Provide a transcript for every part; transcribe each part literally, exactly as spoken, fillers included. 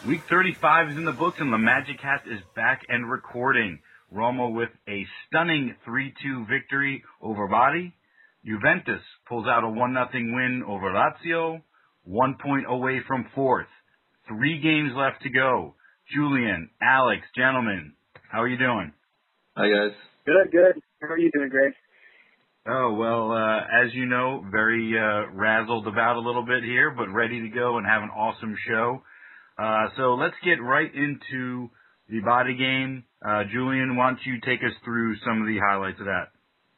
Week thirty-five is in the books, and the Magic Cast is back and recording. Roma with a stunning three two victory over Bari. Juventus pulls out a one nothing win over Lazio, one point away from fourth. Three games left to go. Julian, Alex, gentlemen, how are you doing? Hi, guys. Good, good. How are you doing, Greg? Oh, well, uh, as you know, very uh, razzled about a little bit here, but ready to go and have an awesome show. Uh, so let's get right into the Bari game. Uh, Julian, why don't you take us through some of the highlights of that?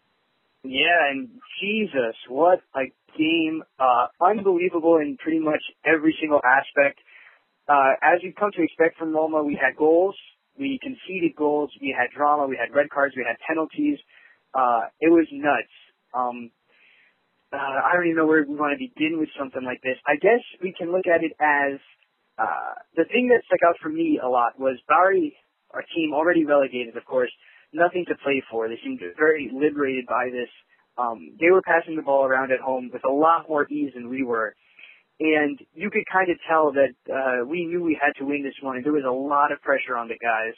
Yeah, and Jesus, what a game. Uh, unbelievable in pretty much every single aspect. Uh, as you've come to expect from Roma, we had goals, we conceded goals, we had drama, we had red cards, we had penalties. Uh, it was nuts. Um, uh, I don't even know where we want to begin with something like this. I guess we can look at it as, uh, the thing that stuck out for me a lot was Bari, our team already relegated, of course, nothing to play for. They seemed very liberated by this. Um, they were passing the ball around at home with a lot more ease than we were. And you could kind of tell that uh, we knew we had to win this one, and there was a lot of pressure on the guys.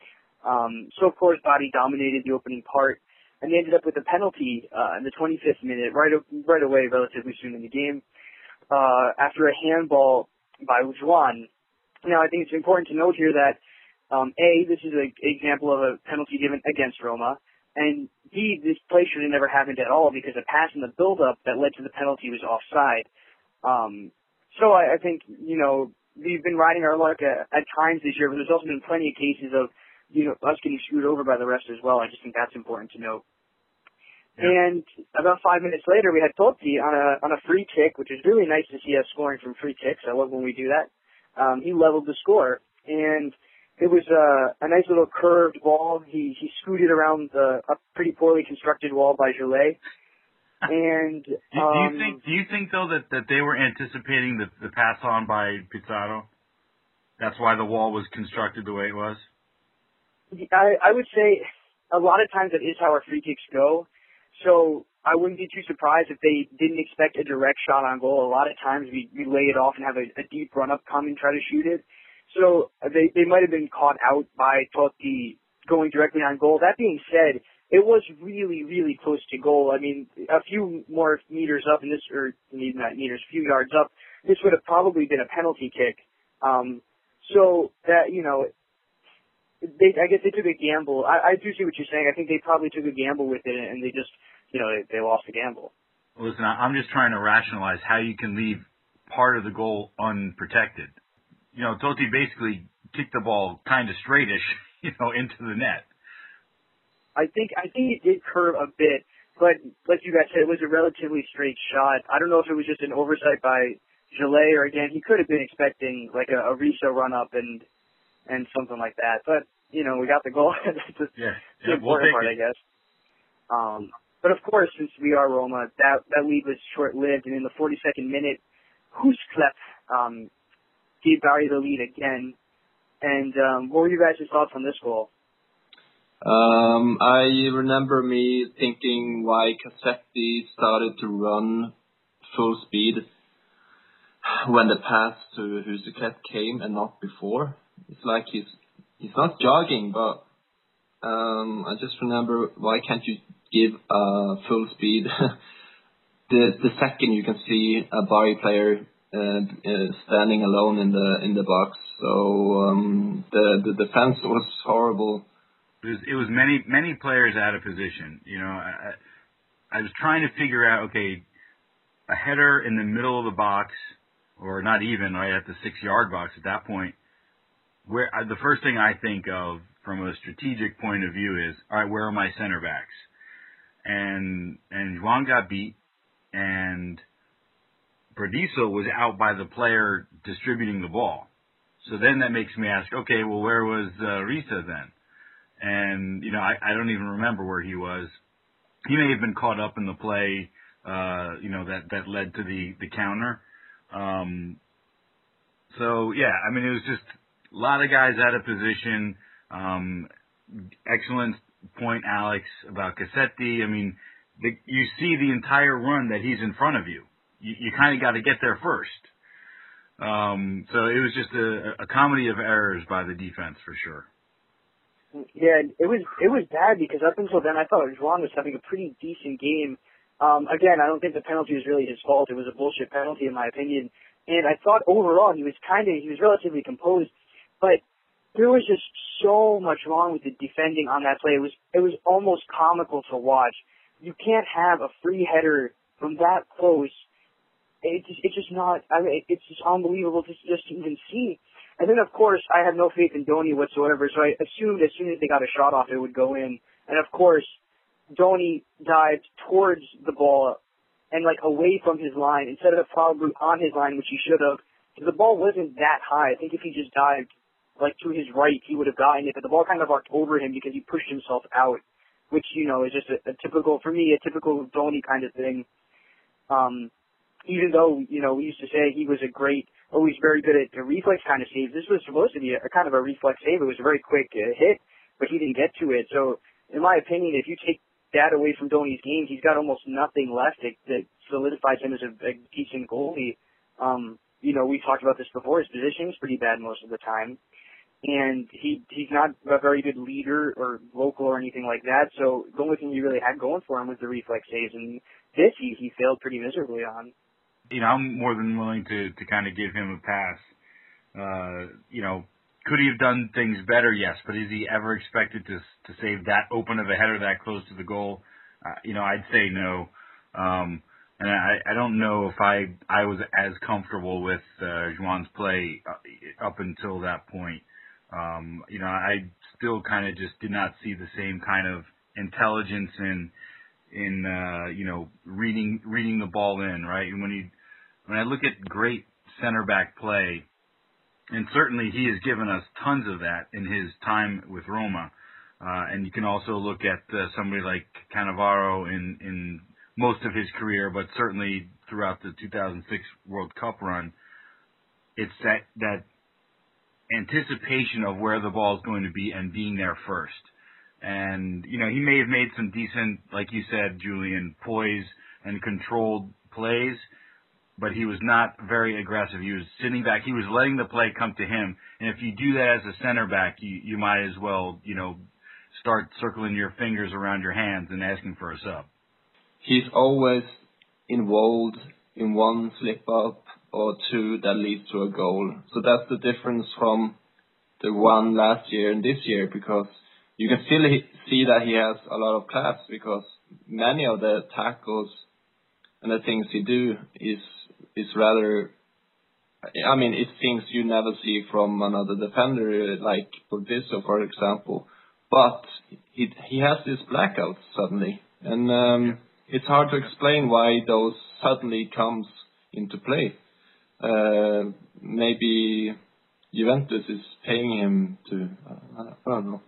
Um, so, of course, Bari dominated the opening part, and they ended up with a penalty uh, in the twenty-fifth minute, right right away, relatively soon in the game, uh, after a handball by Juan. Now, I think it's important to note here that, um, A, this is an example of a penalty given against Roma, and B, this play should have never happened at all because a pass in the build-up that led to the penalty was offside. Um, so I, I think, you know, we've been riding our luck at, at times this year, but there's also been plenty of cases of, you know, us getting screwed over by the refs as well. I just think that's important to note. Yeah. And about five minutes later, we had Totti on a, on a free kick, which is really nice to see us scoring from free kicks. I love when we do that. Um, he leveled the score, and it was uh, a nice little curved ball. He, he scooted around the, a pretty poorly constructed wall by Gillet. And do, do um, you think? Do you think though that, that they were anticipating the, the pass on by Pizarro? That's why the wall was constructed the way it was. I, I would say a lot of times that is how our free kicks go. So I wouldn't be too surprised if they didn't expect a direct shot on goal. A lot of times we we lay it off and have a, a deep run up, come and try to shoot it. So they they might have been caught out by Totti going directly on goal. That being said, it was really, really close to goal. I mean, a few more meters up, in this, or not meters, a few yards up, this would have probably been a penalty kick. Um, so that, you know, they, I guess they took a gamble. I, I do see what you're saying. I think they probably took a gamble with it, and they just, you know, they, they lost the gamble. Listen, I'm just trying to rationalize how you can leave part of the goal unprotected. You know, Totti basically kicked the ball kind of straightish, you know, into the net. I think I think it did curve a bit, but like you guys said, it was a relatively straight shot. I don't know if it was just an oversight by Gillet, or again, he could have been expecting like a, a Risa run up and and something like that. But you know, we got the goal. That's the, yeah, the yeah, important we'll part, it. I guess. Um, but of course, since we are Roma, that that lead was short lived, and in the forty-second minute, Husklepp um, gave Bari the lead again. And um, what were you guys' thoughts on this goal? Um, I remember me thinking why Cassetti started to run full speed when the pass to Husklepp came and not before. It's like he's he's not jogging, but um, I just remember why can't you give uh, full speed? the the second you can see a Bari player uh, uh, standing alone in the in the box, so um, the the defense was horrible. It was, it was many many players out of position. You know, I, I was trying to figure out, okay, a header in the middle of the box, or not even right at the six-yard box at that point. Where the first thing I think of from a strategic point of view is, all right, where are my center backs? And and Juan got beat, and Paradiso was out by the player distributing the ball. So then that makes me ask, okay, well, where was uh, Risa then? And, you know, I, I don't even remember where he was. He may have been caught up in the play, uh, you know, that, that led to the, the counter. Um, so, yeah, I mean, it was just a lot of guys out of position. Um, excellent point, Alex, about Cassetti. I mean, the, you see the entire run that he's in front of you. You, you kind of got to get there first. Um, so it was just a, a comedy of errors by the defense for sure. Yeah, it was it was bad because up until then I thought Juan was having a pretty decent game. Um, again, I don't think the penalty was really his fault. It was a bullshit penalty in my opinion. And I thought overall he was kind of, he was relatively composed, but there was just so much wrong with the defending on that play. It was, it was almost comical to watch. You can't have a free header from that close. It's just, it's just not, I mean, it's just unbelievable to just even see. And then of course, I have no faith in Donny whatsoever, so I assumed as soon as they got a shot off, it would go in. And of course, Donny dived towards the ball and like away from his line instead of probably on his line, which he should have. The ball wasn't that high. I think if he just dived like to his right, he would have gotten it. But the ball kind of arced over him because he pushed himself out, which, you know, is just a, a typical, for me, a typical Donny kind of thing. Um, even though, you know, we used to say he was a great, always very good at a reflex kind of save. This was supposed to be a, a kind of a reflex save. It was a very quick uh, hit, but he didn't get to it. So, in my opinion, if you take that away from Donny's game, he's got almost nothing left that, that solidifies him as a, a decent goalie. Um, you know, we talked about this before. His positioning's pretty bad most of the time, and he he's not a very good leader or local or anything like that. So the only thing he really had going for him was the reflex saves, and this he he failed pretty miserably on. You know, I'm more than willing to to kind of give him a pass. Uh, you know. Could he have done things better? Yes, but is he ever expected to to save that open of a header that close to the goal? Uh, you know, I'd say no. Um, and I, I don't know if I I was as comfortable with uh, Juan's play up until that point. Um, you know, I still kind of just did not see the same kind of intelligence in in uh, you know reading reading the ball in, right. And when you when I look at great center back play. And certainly he has given us tons of that in his time with Roma. Uh, and you can also look at uh, somebody like Cannavaro in, in most of his career, but certainly throughout the two thousand six World Cup run. It's that, that anticipation of where the ball is going to be and being there first. And, you know, he may have made some decent, like you said, Julian, poise and controlled plays, but he was not very aggressive. He was sitting back. He was letting the play come to him. And if you do that as a center back, you, you might as well, you know, start circling your fingers around your hands and asking for a sub. He's always involved in one slip up or two that leads to a goal. So that's the difference from the one last year and this year, because you can still see that he has a lot of class, because many of the tackles and the things he do is is rather, I mean, it's things you never see from another defender, like Bordiso, for example. But he he has this blackout suddenly, and um, it's hard to explain why those suddenly comes into play. Uh, maybe Juventus is paying him to, uh, I don't know.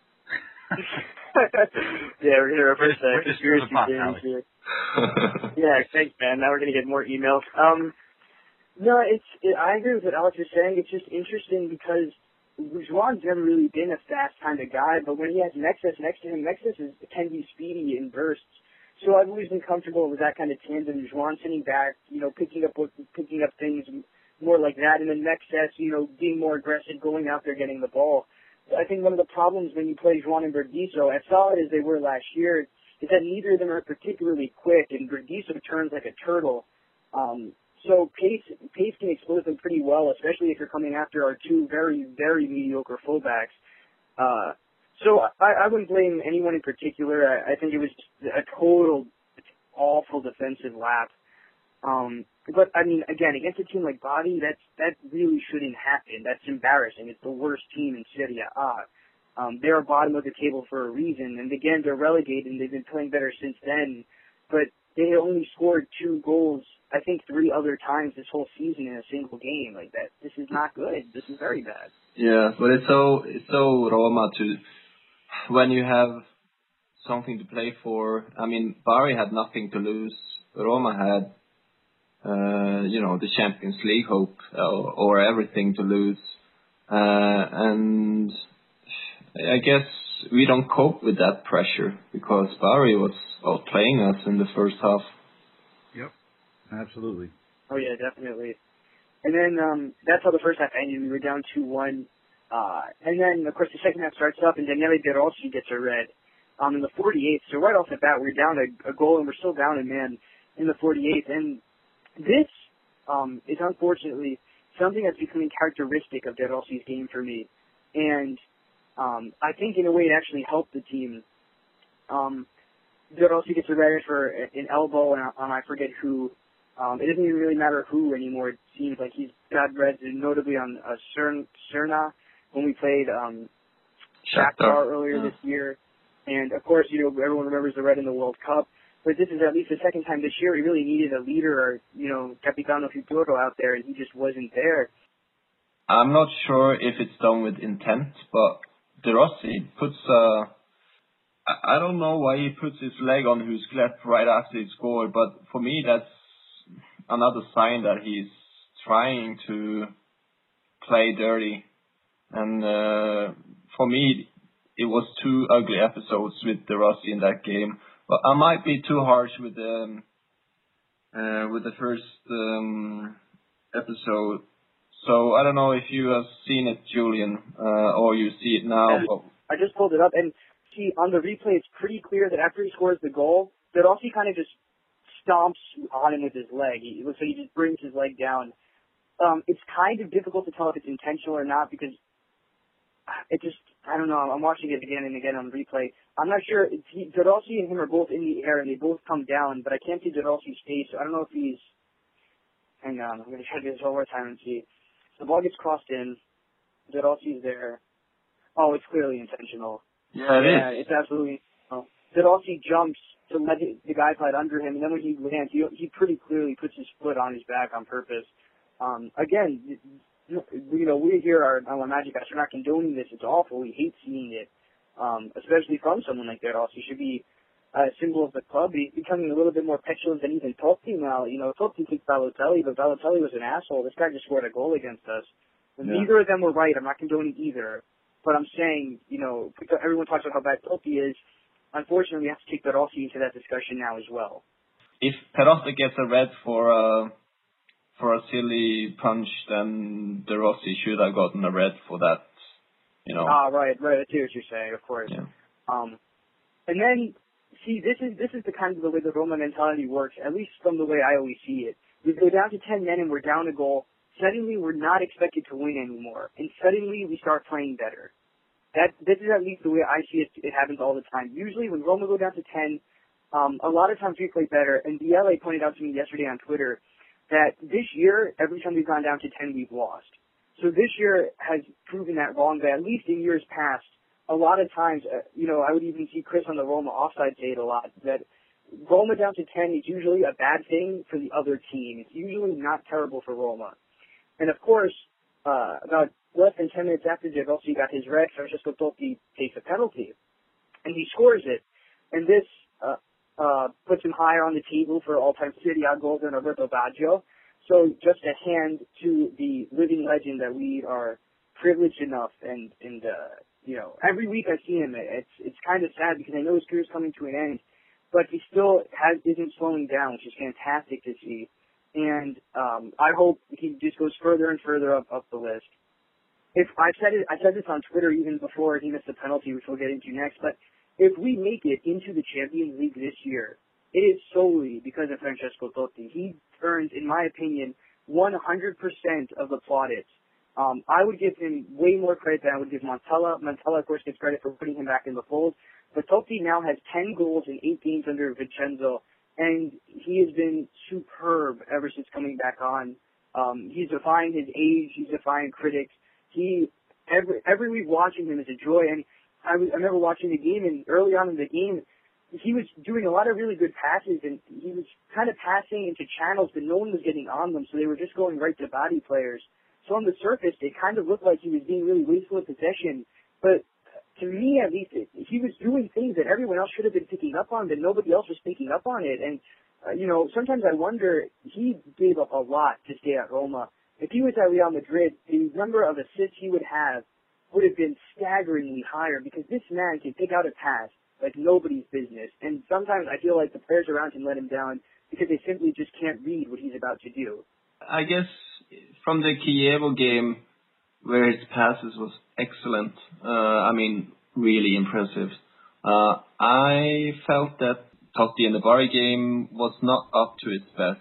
Yeah, we're gonna reverse that. We're just the pot, here. Yeah, thanks, man. Now we're gonna get more emails. Um, no, it's it, I agree with what Alex is saying. It's just interesting because Juan's never really been a fast kind of guy, but when he has Nexus next to him, Nexus is, can be speedy in bursts. So I've always been comfortable with that kind of tandem. Juan sitting back, you know, picking up picking up things more like that, and then Nexus, you know, being more aggressive, going out there, getting the ball. I think one of the problems when you play Juan and Bordiso, as solid as they were last year, is that neither of them are particularly quick, and Bordiso turns like a turtle. Um, so pace pace can expose them pretty well, especially if you're coming after our two very, very mediocre fullbacks. Uh, so I, I wouldn't blame anyone in particular. I, I think it was a total awful defensive lap. Um, but, I mean, again, against a team like Bari, that's, that really shouldn't happen. That's embarrassing. It's the worst team in Serie A. Um, they're bottom of the table for a reason. And, again, they're relegated, and they've been playing better since then. But they only scored two goals, I think, three other times this whole season in a single game. Like that, this is not good. This is very bad. Yeah, but it's so, it's so Roma to, when you have something to play for. I mean, Bari had nothing to lose. Roma had, Uh, you know, the Champions League hope, or, or everything to lose. Uh, and I guess we don't cope with that pressure because Bari was outplaying us in the first half. Yep, absolutely. Oh, yeah, definitely. And then um, that's how the first half ended. We were down two one. Uh, and then, of course, the second half starts up, and Daniele De Rossi gets a red um, in the forty-eighth. So right off the bat, we're down a, a goal, and we're still down a man in the forty-eighth. And this um, is unfortunately something that's becoming characteristic of De Rossi's game for me. And um, I think in a way it actually helped the team. Um, De Rossi gets a red for an elbow on, on I forget who. Um, it doesn't even really matter who anymore. It seems like he's got reds, notably on uh, Cern, Cerna when we played um, Shakhtar earlier yeah. this year. And, of course, you know, everyone remembers the red in the World Cup. But this is at least the second time this year we really needed a leader or, you know, Capitano Futuro out there, and he just wasn't there. I'm not sure if it's done with intent, but De Rossi puts uh I don't know why he puts his leg on Husklepp right after he scored, but for me that's another sign that he's trying to play dirty. And uh, for me, it was two ugly episodes with De Rossi in that game. But I might be too harsh with the uh, with the first um, episode. So I don't know if you have seen it, Julian, uh, or you see it now. But I just pulled it up, and see on the replay, it's pretty clear that after he scores the goal, De Rossi kind of just stomps on him with his leg. He looks like he just brings his leg down. Um, it's kind of difficult to tell if it's intentional or not because it just, I don't know, I'm watching it again and again on replay. I'm not sure. He, De Rossi and him are both in the air and they both come down, but I can't see De Rossi's face. So I don't know if he's, hang on, I'm going to try to do this one more time and see. The ball gets crossed in. De Rossi's there. Oh, it's clearly intentional. Yeah, it yeah, is. It's absolutely intentional. De Rossi jumps to let the guy slide under him, and then when he lands, he, he pretty clearly puts his foot on his back on purpose. Um, again, you know, we here are on Magic Guys, we're not condoning this. It's awful. We hate seeing it, um, especially from someone like De Rossi. He should be a symbol of the club. He's becoming a little bit more petulant than even Totti now. You know, Totti kicked Balotelli, but Balotelli was an asshole. This guy just scored a goal against us. Yeah. Neither of them were right. I'm not condoning either. But I'm saying, you know, everyone talks about how bad Totti is. Unfortunately, we have to take De Rossi into that discussion now as well. If Perotta gets a red for a, for a silly punch, then De Rossi should have gotten a red for that, you know. Ah, right, right. I see what you're saying, of course. Yeah. Um, and then, see, this is this is the kind of the way the Roma mentality works, at least from the way I always see it. We go down to ten men and we're down a goal. Suddenly, we're not expected to win anymore. And suddenly, we start playing better. That This is at least the way I see it. It happens all the time. Usually, when Roma go down to ten, um, a lot of times we play better. And B L A pointed out to me yesterday on Twitter that this year, every time we've gone down to ten, we've lost. So this year has proven that wrong, but at least in years past, a lot of times, uh, you know, I would even see Chris on the Roma offside say it a lot, that Roma down to ten is usually a bad thing for the other team. It's usually not terrible for Roma. And of course, uh, about less than ten minutes after De Rossi got his red, Francesco Totti takes a penalty, and he scores it. And this uh, uh, puts him higher on the table for all-time Serie A goals than Roberto Baggio. So just a hand to the living legend that we are privileged enough, and, and uh, you know, every week I see him, it's it's kind of sad because I know his career's coming to an end, but he still has isn't slowing down, which is fantastic to see. And um, I hope he just goes further and further up, up the list. If I said it, I said this on Twitter even before he missed the penalty, which we'll get into next. But if we make it into the Champions League this year, it is solely because of Francesco Totti. He earns, in my opinion, one hundred percent of the plaudits. Um, I would give him way more credit than I would give Montella. Montella, of course, gets credit for putting him back in the fold. But Totti now has ten goals in eight games under Vincenzo, and he has been superb ever since coming back on. Um, he's defying his age. He's defying critics. He every every week watching him is a joy. And I, was, I remember watching the game, and early on in the game, he was doing a lot of really good passes, and he was kind of passing into channels, but no one was getting on them, so they were just going right to body players. So on the surface, it kind of looked like he was being really wasteful of possession. But to me, at least, it, he was doing things that everyone else should have been picking up on, but nobody else was picking up on it. And, uh, you know, sometimes I wonder, he gave up a lot to stay at Roma. If he was at Real Madrid, the number of assists he would have would have been staggeringly higher, because this man can pick out a pass like nobody's business. And sometimes I feel like the players around him let him down because they simply just can't read what he's about to do. I guess from the Kievo game, where his passes was excellent. Uh, I mean, really impressive. Uh, I felt that Totti in the Bari game was not up to its best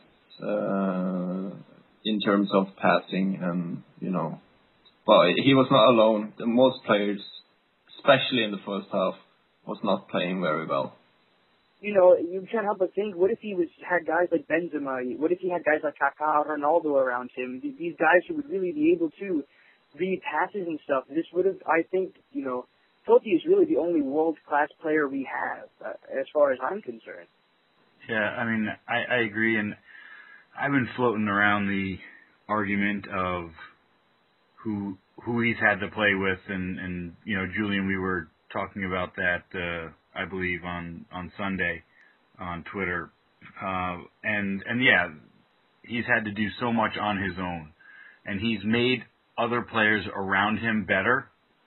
uh, in terms of passing, and you know, but he was not alone. The most players, especially in the first half, was not playing very well. You know, you can't help but think, what if he was had guys like Benzema? What if he had guys like Kaká or Ronaldo around him? These guys who would really be able to read passes and stuff. This would have, I think, you know, Totti is really the only world-class player we have, uh, as far as I'm concerned. Yeah, I mean, I, I agree, and I've been floating around the argument of who who he's had to play with, and, and you know, Julian, we were talking about that, uh, I believe, on, on Sunday on Twitter. Uh, and, and yeah, he's had to do so much on his own. And he's made other players around him better.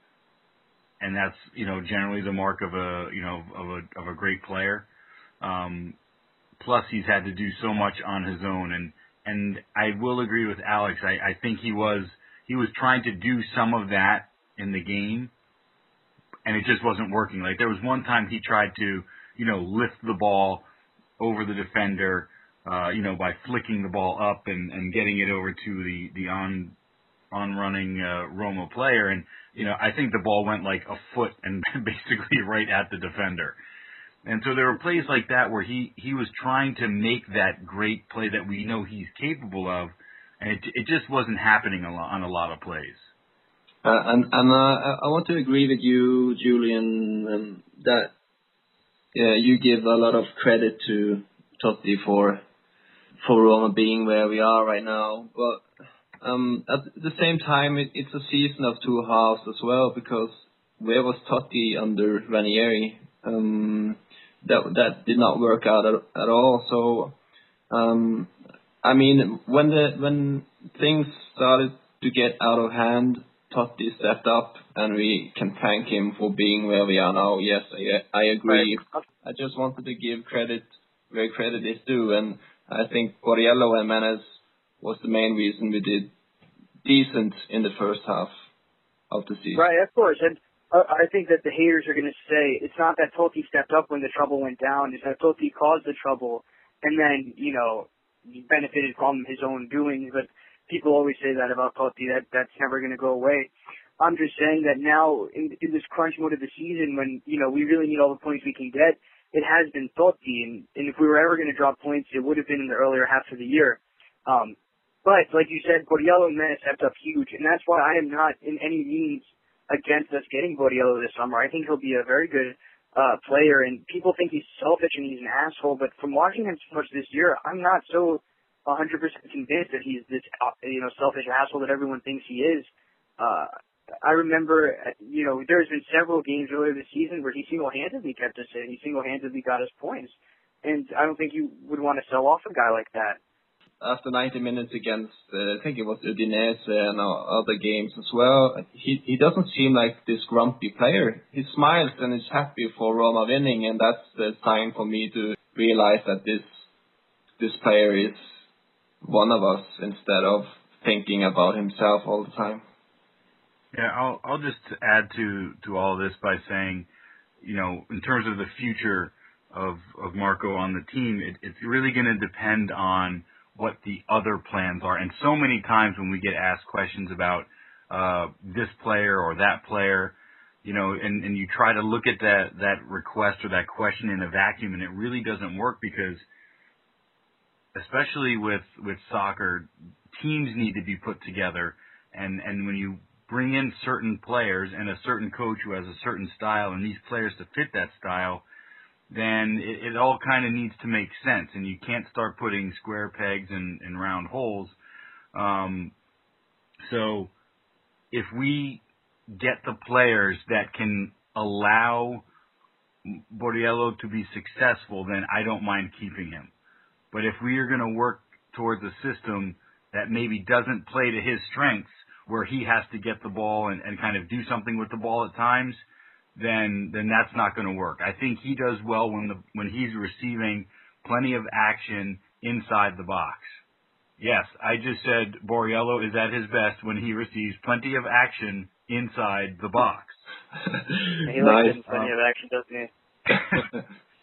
And that's, you know, generally the mark of a, you know, of a, of a great player. Um, plus he's had to do so much on his own. And, and I will agree with Alex. I, I think he was, he was trying to do some of that in the game, and it just wasn't working. Like, there was one time he tried to, you know, lift the ball over the defender, uh, you know, by flicking the ball up and, and getting it over to the, the on, on running, uh, Roma player. And, you know, I think the ball went like a foot and basically right at the defender. And so there were plays like that where he, he was trying to make that great play that we know he's capable of, and it, it just wasn't happening a lot, on a lot of plays. Uh, and and uh, I want to agree with you, Julian, um, that uh, you give a lot of credit to Totti for for Roma being where we are right now. But um, at the same time, it, it's a season of two halves as well, because where was Totti under Ranieri? Um, that that did not work out at, at all. So, um, I mean, when the when things started to get out of hand, Totti stepped up, and we can thank him for being where we are now. Yes, I, I agree. I just wanted to give credit where credit is due, and I think Borriello and Menes was the main reason we did decent in the first half of the season. Right, of course. And uh, I think that the haters are going to say it's not that Totti stepped up when the trouble went down, it's that Totti caused the trouble, and then, you know, benefited from his own doing. But people always say that about Totti. That that's never going to go away. I'm just saying that now in, in this crunch mode of the season, when you know we really need all the points we can get, it has been Totti, and, and if we were ever going to drop points, it would have been in the earlier half of the year. Um, but like you said, Borriello and Menes stepped up huge, and that's why I am not in any means against us getting Borriello this summer. I think he'll be a very good uh, player, and people think he's selfish and he's an asshole, but from watching him so much this year, I'm not so one hundred percent convinced that he's this, you know, selfish asshole that everyone thinks he is. Uh, I remember, you know, there's been several games earlier this season where he single-handedly kept us in. He single-handedly got us points. And I don't think you would want to sell off a guy like that. After ninety minutes against, uh, I think it was Udinese and other games as well, he he doesn't seem like this grumpy player. He smiles and is happy for Roma winning, and that's the sign for me to realize that this this player is one of us instead of thinking about himself all the time. Yeah, I'll I'll just add to to all this by saying, you know, in terms of the future of of Marco on the team, it, it's really going to depend on what the other plans are. And so many times when we get asked questions about uh, this player or that player, you know, and, and you try to look at that that request or that question in a vacuum, and it really doesn't work, because especially with with soccer, teams need to be put together, and and when you bring in certain players and a certain coach who has a certain style and these players to fit that style, then it, it all kind of needs to make sense, and you can't start putting square pegs in, in round holes. Um, so if we get the players that can allow Borriello to be successful, then I don't mind keeping him. But if we are going to work towards a system that maybe doesn't play to his strengths, where he has to get the ball and, and kind of do something with the ball at times, then then that's not going to work. I think he does well when the when he's receiving plenty of action inside the box. Yes, I just said Borriello is at his best when he receives plenty of action inside the box. He Nice. likes getting plenty of action, doesn't he?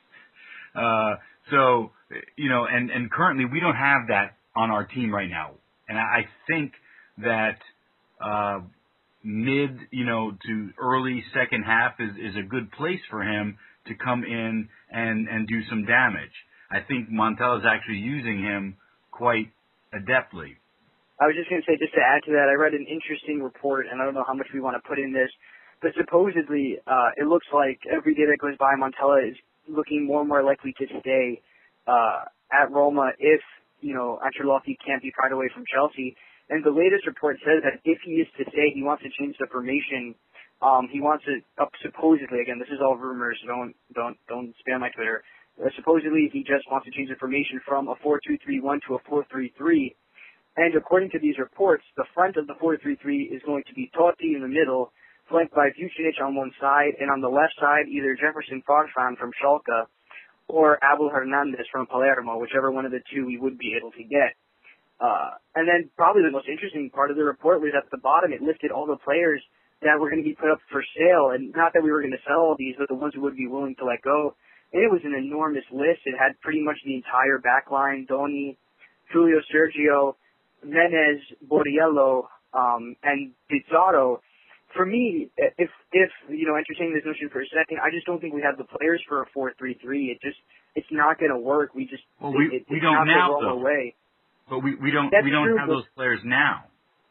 uh, so, you know, and, and currently we don't have that on our team right now. And I think that uh, mid, you know, to early second half is, is a good place for him to come in and, and do some damage. I think Montel is actually using him quite adeptly. I was just going to say, just to add to that, I read an interesting report, and I don't know how much we want to put in this, but supposedly uh, it looks like every day that goes by, Montella is looking more and more likely to stay uh, at Roma if, you know, Ancelotti can't be pried away from Chelsea. And the latest report says that if he is to stay, he wants to change the formation. Um, he wants to, uh, supposedly, again, this is all rumors, so don't, don't, don't spam my Twitter. Uh, supposedly, he just wants to change the formation from a four two three one to a four three three. And according to these reports, the front of the four three three is going to be Totti in the middle, flanked by Vucinic on one side, and on the left side, either Jefferson Farfan from Schalke or Abel Hernandez from Palermo, whichever one of the two we would be able to get. Uh, and then probably the most interesting part of the report was at the bottom, it listed all the players that were going to be put up for sale, and not that we were going to sell all these, but the ones who would be willing to let go. And it was an enormous list. It had pretty much the entire back line, Doni, Julio Sergio, Menez, Borriello, um, and Pizarro. For me, if, if, you know, entertaining this notion for a second, I just don't think we have the players for a four three three. It just, it's not going to work. We just, well, we, it, we it's don't not now, the though. way. But we, we don't, That's we don't true, have but, those players now.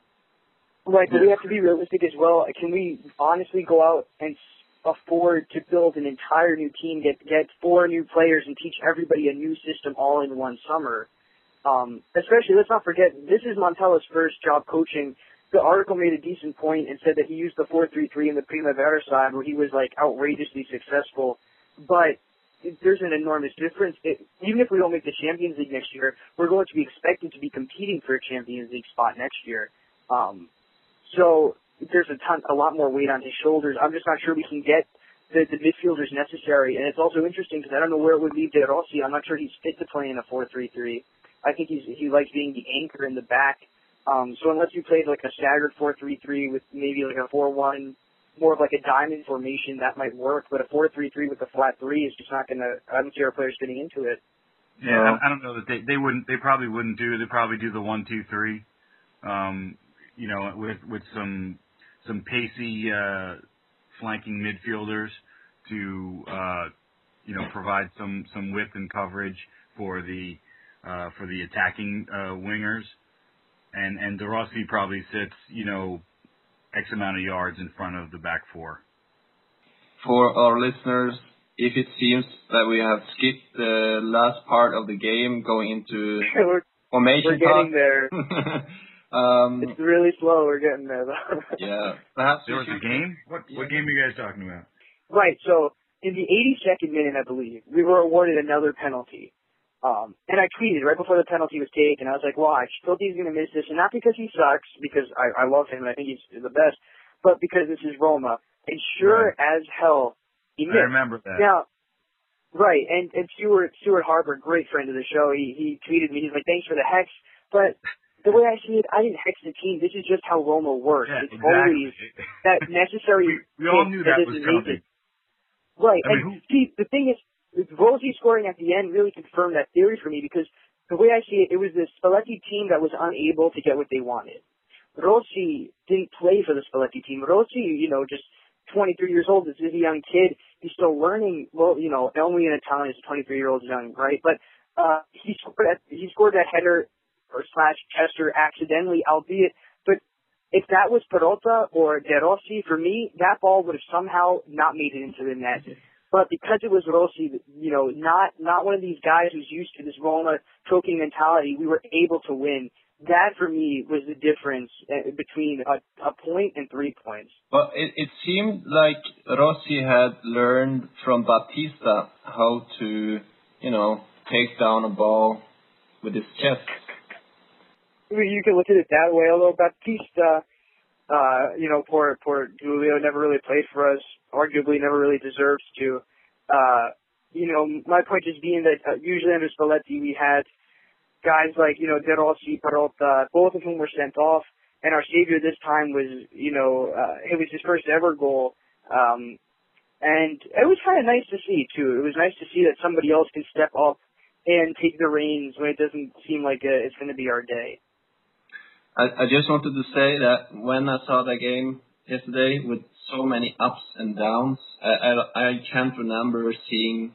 Right, but we have to be realistic as well. Can we honestly go out and afford to build an entire new team, get, get four new players and teach everybody a new system all in one summer? Um, especially, let's not forget, this is Montella's first job coaching. The article made a decent point and said that he used the four three three in the Primavera side where he was, like, outrageously successful. But it, there's an enormous difference. It, even if we don't make the Champions League next year, we're going to be expected to be competing for a Champions League spot next year. Um, so there's a ton, a lot more weight on his shoulders. I'm just not sure we can get the, the midfielders necessary. And it's also interesting because I don't know where it would leave De Rossi. I'm not sure he's fit to play in a four three three. I think he's, he likes being the anchor in the back. Um, so unless you played like a staggered four three three with maybe like a four one, more of like a diamond formation, that might work. But a four three three with a flat three is just not going to, I don't see our players fitting into it. Yeah, uh, I, I don't know that they, they wouldn't, they probably wouldn't do, they'd probably do the one two three, um, you know, with, with some, some pacey, uh, flanking midfielders to, uh, you know, provide some, some width and coverage for the, uh, for the attacking, uh, wingers. And, and De Rossi probably sits, you know, X amount of yards in front of the back four. For our listeners, if it seems that we have skipped the last part of the game going into we're, formation we're getting talk. there. um, it's really slow. We're getting there, though. yeah. Perhaps there was a game? What, what game are you guys talking about? Right. So in the eighty-second minute, I believe, we were awarded another penalty. Um, and I tweeted right before the penalty was taken. I was like, watch, Filthy's going to miss this. And not because he sucks, because I, I love him and I think he's the best, but because this is Roma. And sure right. as hell, he missed. I remember that. Now, right. And, and Stuart, Stuart Harper, great friend of the show, he, he tweeted me. He's like, thanks for the hex. But the way I see it, I didn't hex the team. This is just how Roma works. Yeah, it's exactly. always that necessary. we, we all knew that, that was coming. Right. I mean, and who, see, the thing is, Rossi scoring at the end really confirmed that theory for me because the way I see it, it was the Spalletti team that was unable to get what they wanted. Rossi didn't play for the Spalletti team. Rossi, you know, just twenty-three years old, this is a young kid. He's still learning. Well, you know, only in Italian is twenty-three-year-old young, right? But uh, he scored that he scored that header or slash tester accidentally, albeit. But if that was Perota or De Rossi, for me, that ball would have somehow not made it into the net. But because it was Rossi, you know, not not one of these guys who's used to this Roma choking mentality, we were able to win. That, for me, was the difference between a, a point and three points. Well, it, it seemed like Rossi had learned from Batista how to, you know, take down a ball with his chest. You can look at it that way, although Batista... Uh, you know, poor, poor Julio never really played for us, arguably never really deserves to. Uh, you know, my point just being that uh, usually under Spalletti we had guys like, you know, De Rossi, Perrotta, both of whom were sent off. And our savior this time was, you know, uh, it was his first ever goal. Um, and it was kind of nice to see, too. It was nice to see that somebody else can step up and take the reins when it doesn't seem like uh, it's going to be our day. I, I just wanted to say that when I saw the game yesterday with so many ups and downs, I, I, I can't remember seeing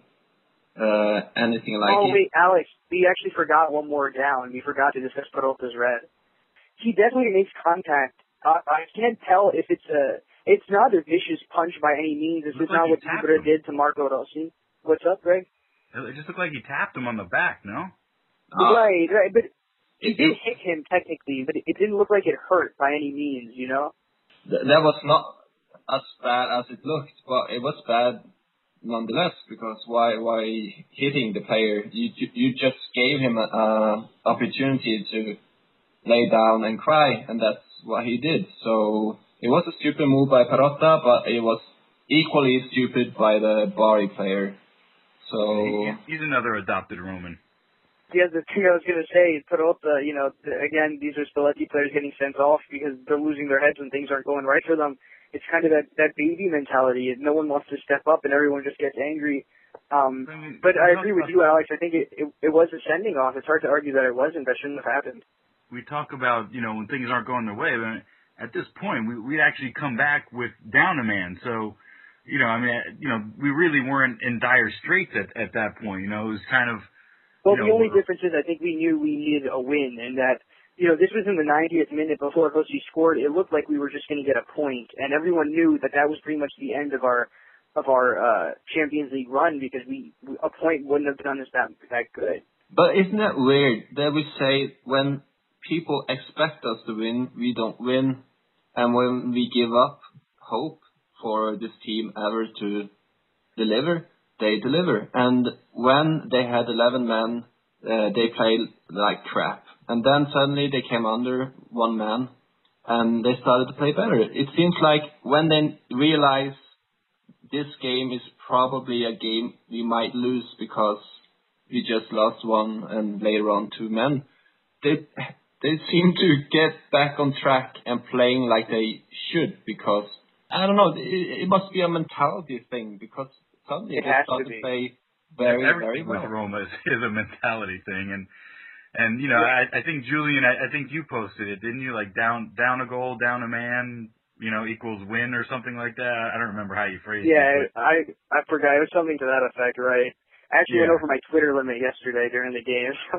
uh, anything like oh, it. Oh, wait, Alex, we actually forgot one more down. We forgot to discuss Perrotta's red. He definitely makes contact. Uh, I can't tell if it's a, it's not a vicious punch by any means. This is not like what Ibra did to Marco Rossi. What's up, Greg? It just looked like he tapped him on the back, no? Uh, right, right, but he it, did it, hit him technically, but it, it didn't look like it hurt by any means, you know? th- that was not as bad as it looked, but it was bad nonetheless, because why why hitting the player? You you just gave him an opportunity to lay down and cry, and that's what he did. So it was a stupid move by Perrotta, but it was equally stupid by the Bari player. So he, he's another adopted Roman. Yeah, the thing I was going to say, Perrotta, you know, again, these are Spalletti players getting sent off because they're losing their heads when things aren't going right for them. It's kind of that, that baby mentality. No one wants to step up and everyone just gets angry. Um, I mean, but I agree with you, Alex. I think it, it, it was a sending off. It's hard to argue that it wasn't. That shouldn't have happened. We talk about, you know, when things aren't going their way, but at this point, we, we'd actually come back with down a man. So, you know, I mean, you know, we really weren't in dire straits at, at that point. You know, it was kind of, Well, you the know, only difference is I think we knew we needed a win, and that, you know, this was in the ninetieth minute before Rossi scored. It looked like we were just going to get a point, and everyone knew that that was pretty much the end of our of our uh, Champions League run because we a point wouldn't have done us that that good. but isn't that weird that we say when people expect us to win, we don't win, and when we give up hope for this team ever to deliver, they deliver. And when they had eleven men, uh, they played like crap. And then suddenly they came under one man, and they started to play better. It seems like when they realize this game is probably a game we might lose because we just lost one and later on two men, they they seem to get back on track and playing like they should, because I don't know, it, it must be a mentality thing, because suddenly It they has start to to be. play very, very everything well. with Roma is, is a mentality thing, and and you know, I, I think Julian, I, I think you posted it, didn't you? Like down down a goal, down a man, you know, equals win or something like that. I don't remember how you phrased Yeah, it. Yeah, I I forgot. It was something to that effect, right? I actually Yeah. went over my Twitter limit yesterday during the game. So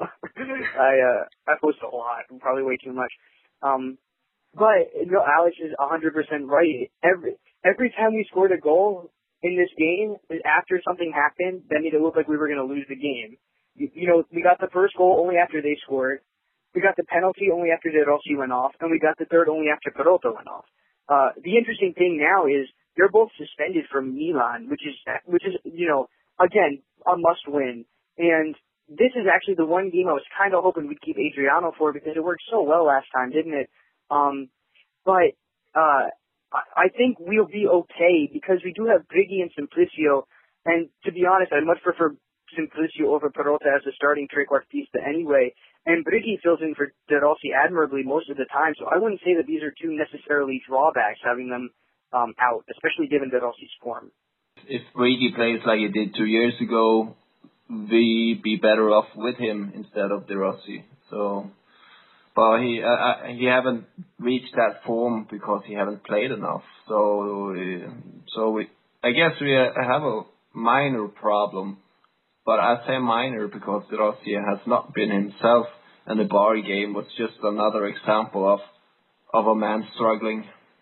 I uh I posted a lot, probably way too much. Um, but you know, Alex is one hundred percent right. Every every time we scored a goal in this game, after something happened that made it look like we were going to lose the game. You, you know, we got the first goal only after they scored. We got the penalty only after De Rossi went off, and we got the third only after Perrotta went off. Uh, the interesting thing now is they're both suspended from Milan, which is, which is, you know, again, a must win. And this is actually the one game I was kind of hoping we'd keep Adriano for because it worked so well last time, didn't it? Um, but, uh, I think we'll be okay because we do have Brighi and Simplicio. And to be honest, I much prefer Simplicio over Perrotta as a starting trequartista anyway. And Brighi fills in for De Rossi admirably most of the time, so I wouldn't say that these are two necessarily drawbacks having them um, out, especially given De Rossi's form. If Brighi plays like he did two years ago, we'd be better off with him instead of De Rossi. So, but he uh, uh, he haven't reached that form because he haven't played enough. So, uh, so we, I guess we uh, have a minor problem. But I say minor because De Rossi has not been himself, and the Bari game was just another example of of a man struggling.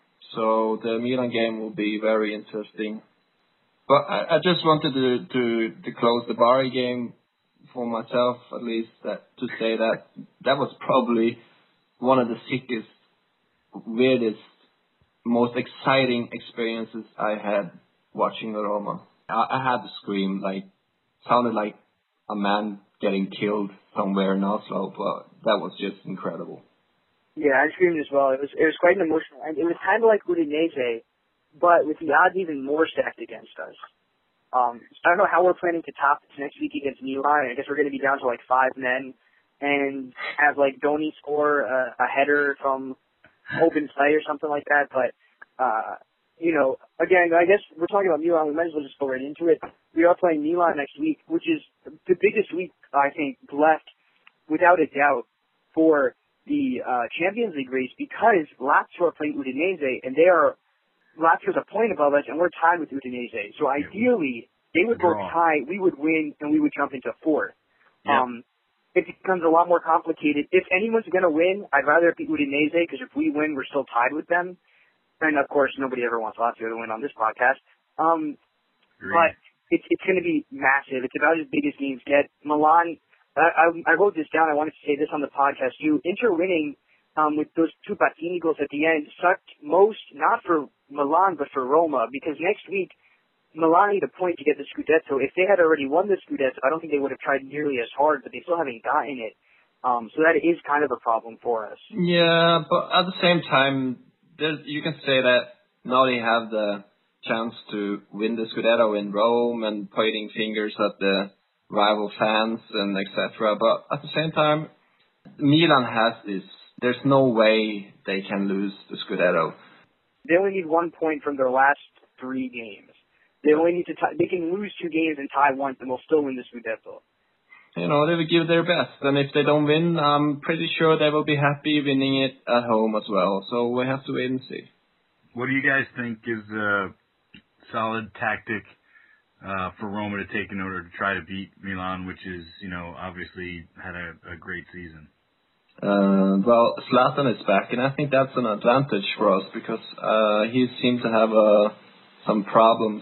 So the Milan game will be very interesting. But I, I just wanted to, to to close the Bari game for myself, at least, that to say that that was probably one of the sickest, weirdest, most exciting experiences I had watching the Roma. I, I had to scream, like, sounded like a man getting killed somewhere in Oslo, but that was just incredible. Yeah, I screamed as well. It was it was quite an emotional, and it was kind of like Udinese, but with the odds even more stacked against us. Um, I don't know how we're planning to top this next week against Milan. I guess we're going to be down to like five men. and have like Donny score a, a header from open play or something like that. But uh, you know, again, I guess we're talking about Milan. We might as well just go right into it. We are playing Milan next week, which is the biggest week I think left, without a doubt, for the uh, Champions League race, because Lazio are playing Udinese, and they are Lazio's a point above us, and we're tied with Udinese. So ideally, they would both tie, we would win, and we would jump into fourth. Yep. Um, it becomes a lot more complicated. If anyone's going to win, I'd rather it be Udinese, because if we win, we're still tied with them. And, of course, nobody ever wants Lazio to win on this podcast. Um, but it's, it's going to be massive. It's about as big as games get. Milan, I, I, I wrote this down. I wanted to say this on the podcast, too. Inter winning um, with those two Battini goals at the end sucked most, not for Milan, but for Roma, because next week, Milan need a point to get the Scudetto. If they had already won the Scudetto, I don't think they would have tried nearly as hard, but they still haven't gotten it. Um, so that is kind of a problem for us. Yeah, but at the same time, there's, you can say that now they have the chance to win the Scudetto in Rome and pointing fingers at the rival fans and et cetera. But at the same time, Milan has this. There's no way they can lose the Scudetto. They only need one point from their last three games. They only need to tie, they can lose two games and tie once, and they'll still win the Scudetto. You know, they will give their best, and if they don't win, I'm pretty sure they will be happy winning it at home as well. So we have to wait and see. What do you guys think is a solid tactic uh, for Roma to take in order to try to beat Milan, which is, you know, obviously had a, a great season? Uh, well, Zlatan is back, and I think that's an advantage for us because uh, he seems to have uh, some problems,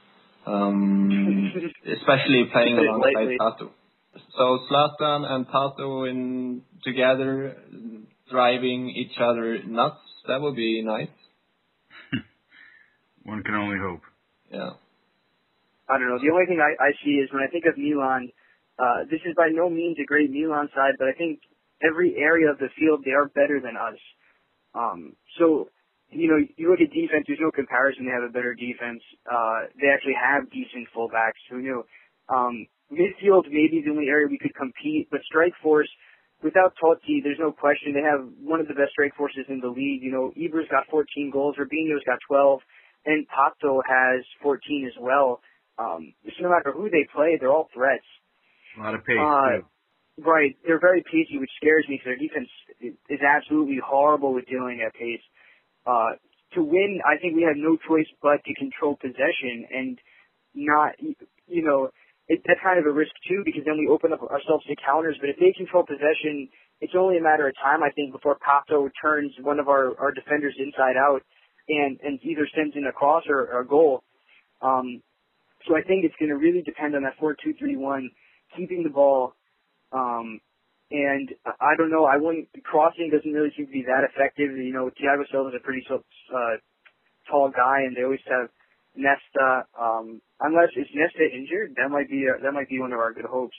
um, especially playing alongside Pato. So Zlatan and Pato in together, driving each other nuts. That would be nice. One can only hope. Yeah. I don't know. The only thing I, I see is when I think of Milan, uh, this is by no means a great Milan side, but I think every area of the field, they are better than us. Um, so, you know, you look at defense, there's no comparison. They have a better defense. Uh, they actually have decent fullbacks. So, you know, um, midfield maybe the only area we could compete, but strike force, without Totti, there's no question. They have one of the best strike forces in the league. You know, Ibra's got fourteen goals, Robinho's got twelve, and Pato has fourteen as well. Um, so no matter who they play, they're all threats. A lot of pace, uh, too. Right. They're very pacey, which scares me because their defense is absolutely horrible with dealing at pace. Uh, to win, I think we have no choice but to control possession and not, you know, it, that's kind of a risk too because then we open up ourselves to counters. But if they control possession, it's only a matter of time, I think, before Pato turns one of our, our defenders inside out and, and either sends in a cross or, or a goal. Um, so I think it's going to really depend on that four two three one, keeping the ball. Um, and I don't know, I wouldn't, crossing doesn't really seem to be that effective. You know, Thiago Silva is a pretty uh, tall guy, and they always have Nesta. Um, unless is Nesta injured, that might be a, that might be one of our good hopes.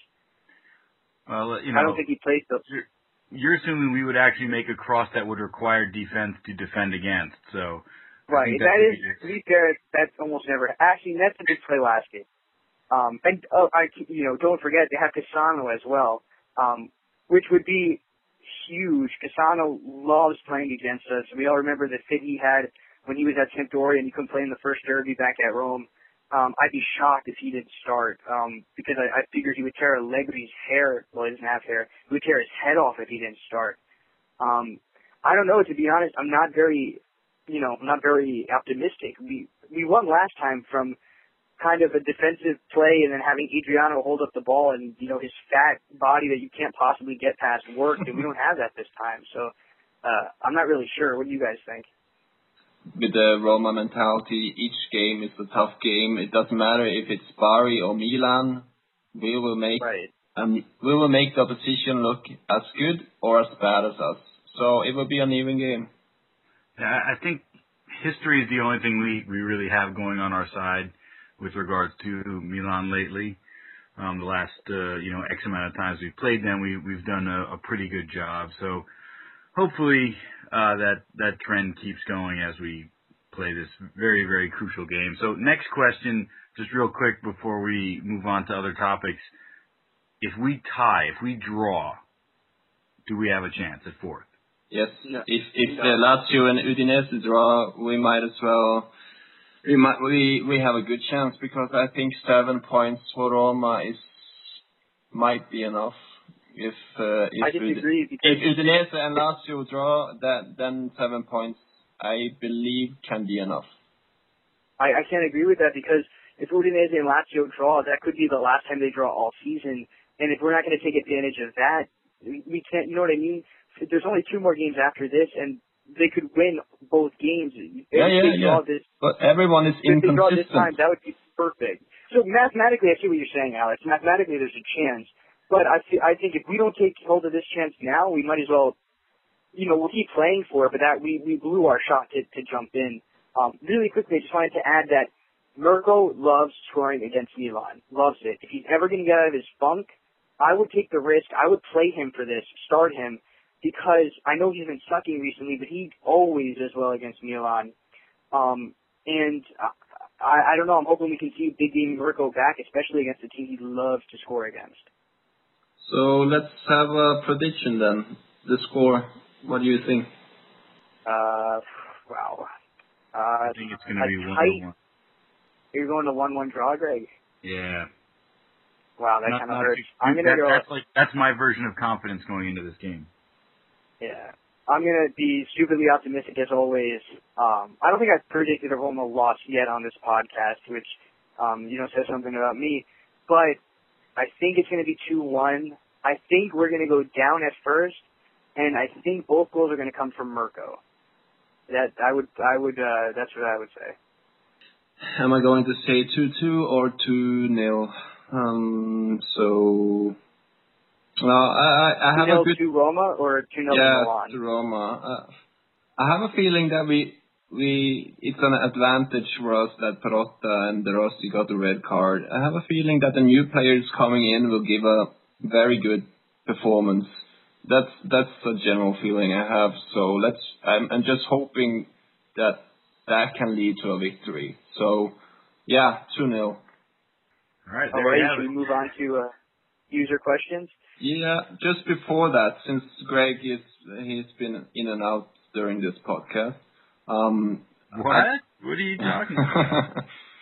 Well, you know, I don't think he plays though. You're, you're assuming we would actually make a cross that would require defense to defend against. So, right, that is to be fair, that's almost never. Actually, Nesta did play last game. Um, and, oh, I, you know, don't forget, they have Cassano as well, um, which would be huge. Cassano loves playing against us. We all remember the fit he had when he was at Sampdoria and he couldn't play in the first derby back at Rome. Um, I'd be shocked if he didn't start, um, because I, I figured he would tear Allegri's hair, well, he doesn't have hair, he would tear his head off if he didn't start. Um, I don't know, to be honest, I'm not very, you know, I'm not very optimistic. We, we won last time from kind of a defensive play and then having Adriano hold up the ball and, you know, his fat body that you can't possibly get past worked, and we don't have that this time. So uh, I'm not really sure. What do you guys think? With the Roma mentality, each game is a tough game. It doesn't matter if it's Bari or Milan. We will make right. um, we will make the opposition look as good or as bad as us. So it will be an even game. Yeah, I think history is the only thing we, we really have going on our side with regards to Milan lately. Um, the last, uh, you know, X amount of times we've played them, we, we've done a, a pretty good job. So hopefully uh, that, that trend keeps going as we play this very, very crucial game. So next question, just real quick before we move on to other topics. If we tie, if we draw, do we have a chance at fourth? Yes. No. If if No. uh, Lazio and Udinese draw, we might as well. We might we we have a good chance because I think seven points for Roma is might be enough. If uh, if I disagree because if Udinese and Lazio draw, that then seven points I believe can be enough. I, I can't agree with that because if Udinese and Lazio draw, that could be the last time they draw all season. And if we're not going to take advantage of that, we, we can't. You know what I mean? There's only two more games after this, and they could win both games. If Yeah, yeah, they draw yeah. This, But everyone is if they draw this inconsistent. time, that would be perfect. So mathematically, I see what you're saying, Alex. Mathematically, there's a chance. But I, th- I think if we don't take hold of this chance now, we might as well, you know, we'll keep playing for it, but that we, we blew our shot to, to jump in. Um, really quickly, I just wanted to add that Mirko loves scoring against Milan. Loves it. If he's ever going to get out of his funk, I would take the risk. I would play him for this, start him, because I know he's been sucking recently, but he always does well against Milan. Um, and I, I don't know, I'm hoping we can see Big Game Mirko back, especially against a team he loves to score against. So let's have a prediction then. The score. What do you think? Uh, wow. Uh, I think it's going to be one tight, to one. You're going to one one draw, Greg? Yeah. Wow, that Not- kind of not hurts. too- I'm going that- to go... That's like that's my version of confidence going into this game. Yeah. I'm going to be stupidly optimistic as always. Um, I don't think I've predicted a Roma loss yet on this podcast, which, um, you know, says something about me. But I think it's going to be two one. I think we're going to go down at first, and I think both goals are going to come from Mirko. That I would, I would, uh, that's what I would say. Am I going to say two two or two nil? Um, so, well, I, I, I have two nil a good, to Roma or two nil yeah, to Milan? to Roma. Uh, I have a feeling that we, we, it's an advantage for us that Perotta and De Rossi got the red card. I have a feeling that the new players coming in will give a very good performance. That's, that's the general feeling I have. So let's, I'm, I'm just hoping that that can lead to a victory. So, yeah, two nil. All right, All there right, you have should it. we move on to uh, user questions? Yeah, just before that, since Greg is he's been in and out during this podcast. Um, What? I, What are you talking about?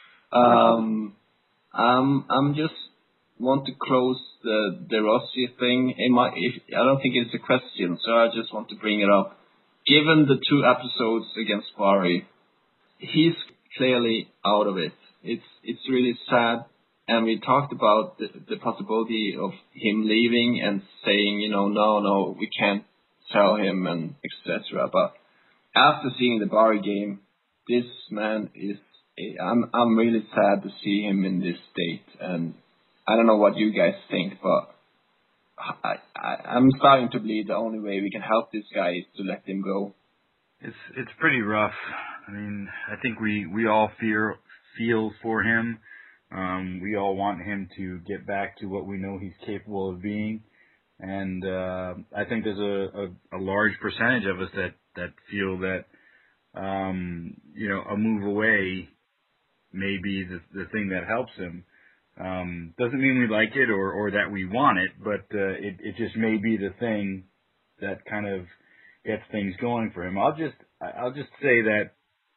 um, um, I'm just want to close the De Rossi thing. It might, if, I don't think it's a question, so I just want to bring it up. Given the two episodes against Bari, he's clearly out of it. It's it's really sad. And we talked about the, the possibility of him leaving and saying, you know, no, no, we can't sell him and et cetera. But after seeing the Bari game, this man is, I'm, I'm really sad to see him in this state. And I don't know what you guys think, but I, I, I'm starting to believe the only way we can help this guy is to let him go. It's it's pretty rough. I mean, I think we, we all fear feel for him. Um, we all want him to get back to what we know he's capable of being. And uh, I think there's a, a, a large percentage of us that, that feel that, um, you know, a move away may be the, the thing that helps him. Um, doesn't mean we like it or, or that we want it, but uh, it, it just may be the thing that kind of gets things going for him. I'll just I'll just say that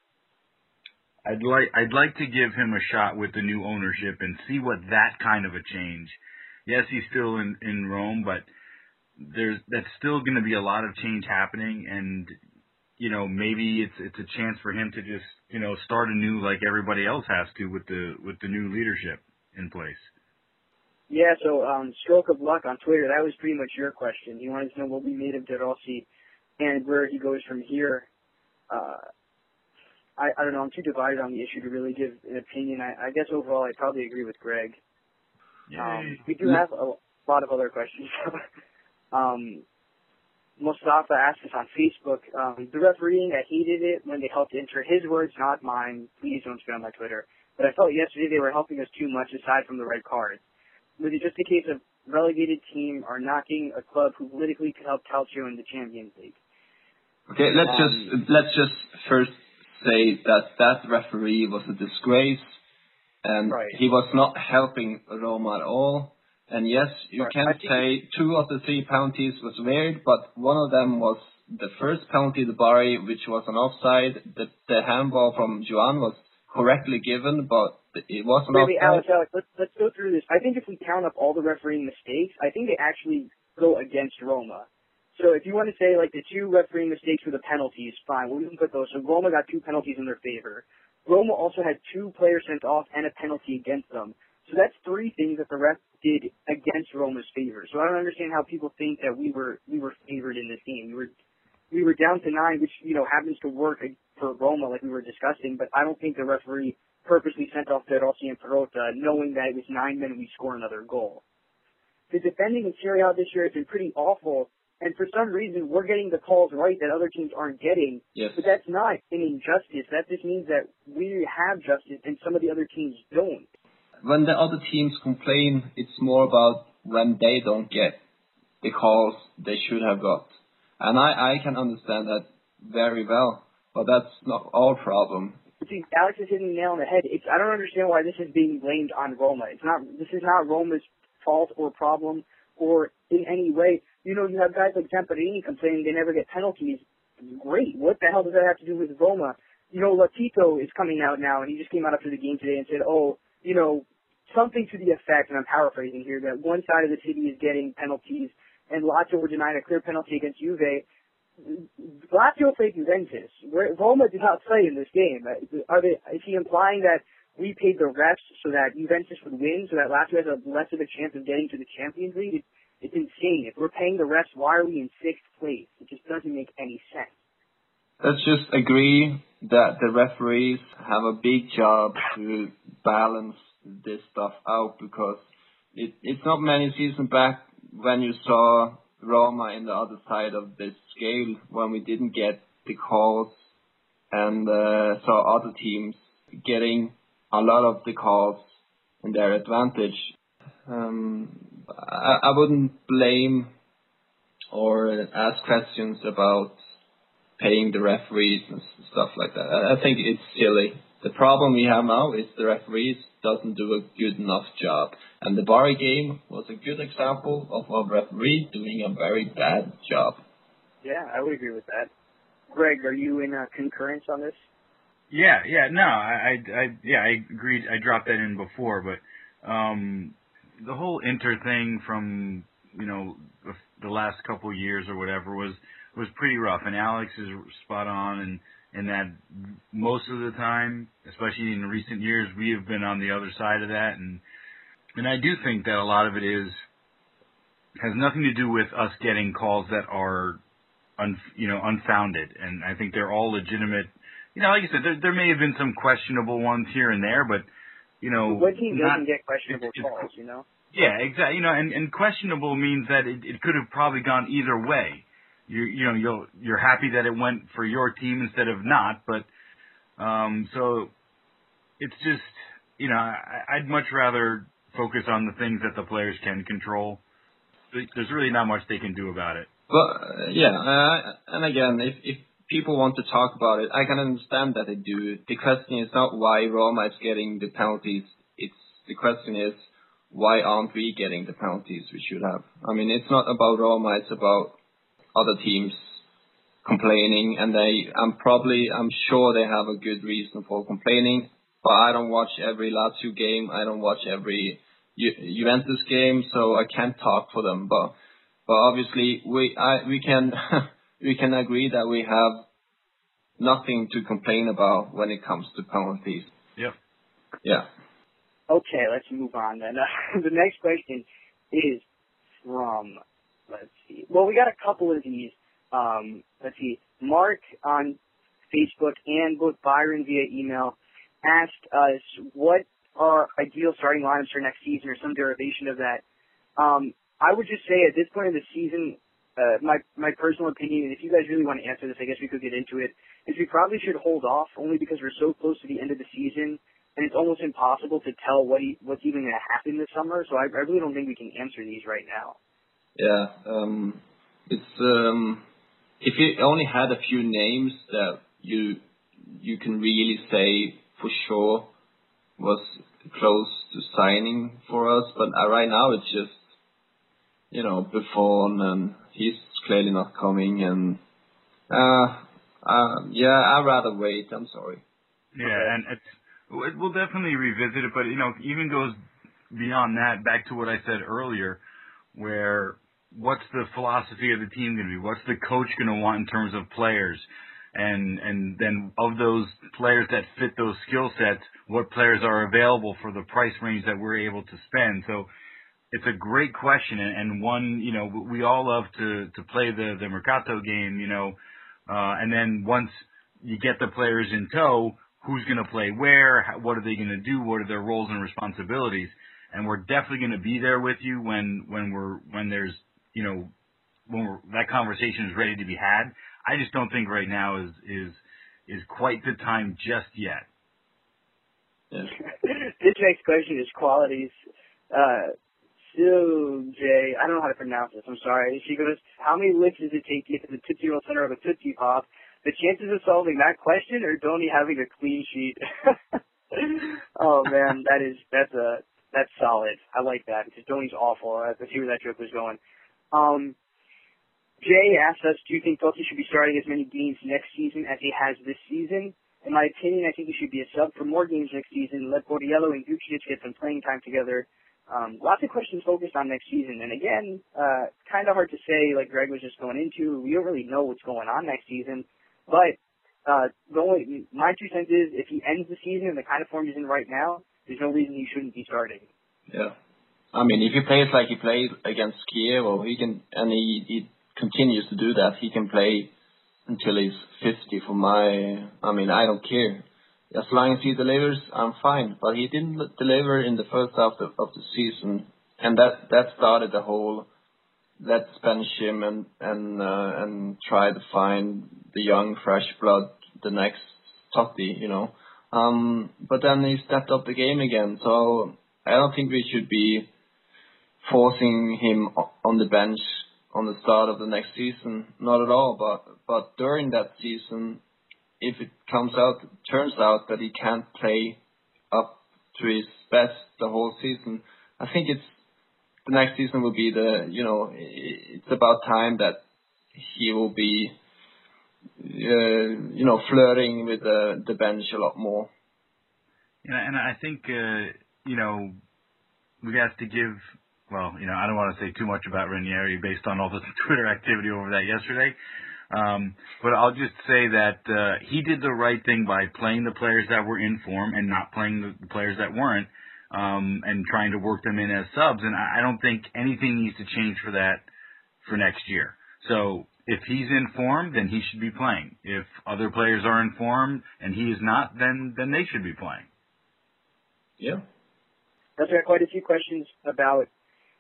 I'd like I'd like to give him a shot with the new ownership and see what that kind of a change. Yes, he's still in, in Rome, but there's that's still going to be a lot of change happening, and you know maybe it's it's a chance for him to just you know start anew like everybody else has to with the with the new leadership in place. Yeah, so um, Stroke of Luck on Twitter, that was pretty much your question. He wanted to know what we made of De Rossi and where he goes from here. Uh, I, I don't know, I'm too divided on the issue to really give an opinion. I, I guess overall I probably agree with Greg. Um, we do have a lot of other questions. um, Mustafa asked us on Facebook, um, the refereeing, I hated it when they helped enter his words, not mine. Please don't spit on my Twitter. But I felt yesterday they were helping us too much aside from the red card. Was it just a case of relegated team are knocking a club who politically could help Calcio in the Champions League? Okay, let's Um, just let's just first say that that referee was a disgrace, and Right. he was not helping Roma at all. And yes, you Right. can say two of the three penalties was weird, but one of them was the first penalty, the Bari, which was an offside. The, the handball from Juan was correctly given, but it was an Wait, wait, Alex, offside. Alex, let's, let's go through this. I think if we count up all the refereeing mistakes, I think they actually go against Roma. So if you want to say, like, the two refereeing mistakes were the penalties, fine, well, we can put those. So Roma got two penalties in their favor. Roma also had two players sent off and a penalty against them. So that's three things that the ref did against Roma's favor. So I don't understand how people think that we were we were favored in this game. We were we were down to nine, which, you know, happens to work for Roma, like we were discussing, but I don't think the referee purposely sent off De Rossi and Perota, knowing that it was nine men and we score another goal. The defending in Serie A this year has been pretty awful, and for some reason we're getting the calls right that other teams aren't getting. Yes. But that's not an injustice. That just means that we have justice and some of the other teams don't. When the other teams complain, it's more about when they don't get the calls they should have got. And I, I can understand that very well, but that's not our problem. See, Alex is hitting the nail on the head. It's, I don't understand why this is being blamed on Roma. It's not. This is not Roma's fault or problem or in any way. You know, you have guys like Zamparini complaining they never get penalties. Great. What the hell does that have to do with Roma? You know, Latito is coming out now, and he just came out after the game today and said, oh, you know, something to the effect, and I'm paraphrasing here, that one side of the city is getting penalties and Lazio were denied a clear penalty against Juve. Lazio played Juventus. Roma did not play in this game. Are they, is he implying that we paid the refs so that Juventus would win, so that Lazio has a less of a chance of getting to the Champions League? It, it's insane. If we're paying the refs, why are we in sixth place? It just doesn't make any sense. Let's just agree that the referees have a big job to balance this stuff out, because it, it's not many seasons back when you saw Roma in the other side of this scale, when we didn't get the calls and uh, saw other teams getting a lot of the calls in their advantage. Um, I, I wouldn't blame or ask questions about paying the referees and stuff like that. I, I think it's silly. The problem we have now is the referees doesn't do a good enough job. And the Bari game was a good example of a referee doing a very bad job. Yeah, I would agree with that. Greg, are you in uh, concurrence on this? Yeah, yeah, no, I, I, I, yeah, I agreed. I dropped that in before, but um, the whole Inter thing from, you know, the, the last couple of years or whatever was was pretty rough. And Alex is spot on, and and that most of the time, especially in recent years, we have been on the other side of that, and and I do think that a lot of it is has nothing to do with us getting calls that are, un, you know, unfounded, and I think they're all legitimate. You know, like I said, there, there may have been some questionable ones here and there, but, you know... What team not, doesn't get questionable it's, calls, it's, you know? Yeah, exactly. You know, and, and questionable means that it, it could have probably gone either way. You, you know, you'll, you're happy that it went for your team instead of not, but, um, so it's just, you know, I, I'd much rather focus on the things that the players can control. There's really not much they can do about it. But, uh, yeah, uh, and again, if, if people want to talk about it, I can understand that they do. The question is not why Roma is getting the penalties. It's the question is, why aren't we getting the penalties we should have? I mean, it's not about Roma, it's about other teams complaining, and they, I'm probably, I'm sure they have a good reason for complaining, but I don't watch every Lazio game, I don't watch every Ju- Juventus game, so I can't talk for them, but, but obviously we, I, we can, we can agree that we have nothing to complain about when it comes to penalties. Yep. Yeah. Okay, let's move on then. Uh, the next question is from, let's see. Well, we got a couple of these. Um, let's see. Mark on Facebook and both Byron via email asked us what are ideal starting lineups for next season or some derivation of that. Um, I would just say at this point of the season, uh, my my personal opinion, and if you guys really want to answer this, I guess we could get into it, is we probably should hold off only because we're so close to the end of the season. And it's almost impossible to tell what he, what's even going to happen this summer. So I, I really don't think we can answer these right now. Yeah, um, it's um, if you only had a few names that you you can really say for sure was close to signing for us, but uh, right now it's just, you know, Buffon, and he's clearly not coming, and uh, uh yeah, I'd rather wait. I'm sorry. Yeah, and it's we'll definitely revisit it, but you know, even goes beyond that, back to what I said earlier, where what's the philosophy of the team going to be? What's the coach going to want in terms of players? And and then of those players that fit those skill sets, what players are available for the price range that we're able to spend? So it's a great question, and, and one, you know, we all love to, to play the, the Mercato game, you know, uh, and then once you get the players in tow, who's going to play where, how, what are they going to do, what are their roles and responsibilities? And we're definitely going to be there with you when, when we're, when there's, you know, when we're, that conversation is ready to be had. I just don't think right now is, is, is quite the time just yet. Yeah. This next question is qualities. Uh, So, Jay, I don't know how to pronounce this. I'm sorry. She goes, how many licks does it take to get to the Tootsie Roll center of a Tootsie Pop? The chances of solving that question or Donnie having a clean sheet? Oh, man, that is, that's a, that's solid. I like that because Donnie's awful. I see where that joke was going. Um, Jay asked us, do you think Totti should be starting as many games next season as he has this season? In my opinion, I think he should be a sub for more games next season. Let Borriello and Vucinic get some playing time together. Um, lots of questions focused on next season. And again, uh, kind of hard to say, like Greg was just going into. We don't really know what's going on next season. But uh, the only, my two cents is if he ends the season in the kind of form he's in right now, there's no reason he shouldn't be starting. Yeah. I mean, if he plays like he played against Kiev, or he can, and he, he continues to do that, he can play until he's fifty for my, I mean, I don't care. As long as he delivers, I'm fine. But he didn't deliver in the first half of, of the season, and that that started the whole. Let's bench him and and uh, and try to find the young, fresh blood, the next Totti, you know. Um, but then he stepped up the game again, so I don't think we should be forcing him on the bench on the start of the next season. Not at all. But but during that season, if it comes out, turns out that he can't play up to his best the whole season, I think it's the next season will be the, you know, it's about time that he will be, uh, you know, flirting with the, the bench a lot more. Yeah, and I think, uh, you know, we have to give, well, you know, I don't want to say too much about Ranieri based on all the Twitter activity over that yesterday. Um, but I'll just say that uh, he did the right thing by playing the players that were in form and not playing the, the players that weren't, um, and trying to work them in as subs. And I, I don't think anything needs to change for that for next year. So if he's in form, then he should be playing. If other players are in form and he is not, then then they should be playing. Yeah. I've got quite a few questions about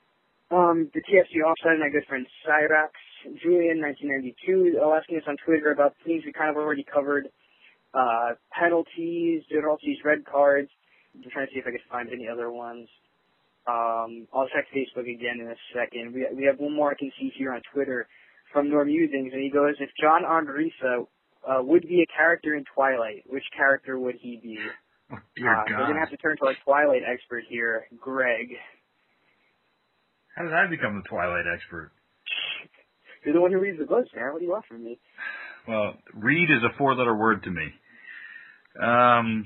Um, the T F C offside, my good friend Cyrax, Julian, nineteen ninety-two, asking us on Twitter about things we kind of already covered. Uh, penalties, penalties, red cards. I'm trying to see if I can find any other ones. Um, I'll check Facebook again in a second. We we have one more I can see here on Twitter from Norm Musings, and he goes, if John Andrisa uh, would be a character in Twilight, which character would he be? Oh, dear uh, God. We're going to have to turn to our Twilight expert here, Greg. How did I become the Twilight expert? You're the one who reads the books, man. What do you want from me? Well, read is a four-letter word to me. Um,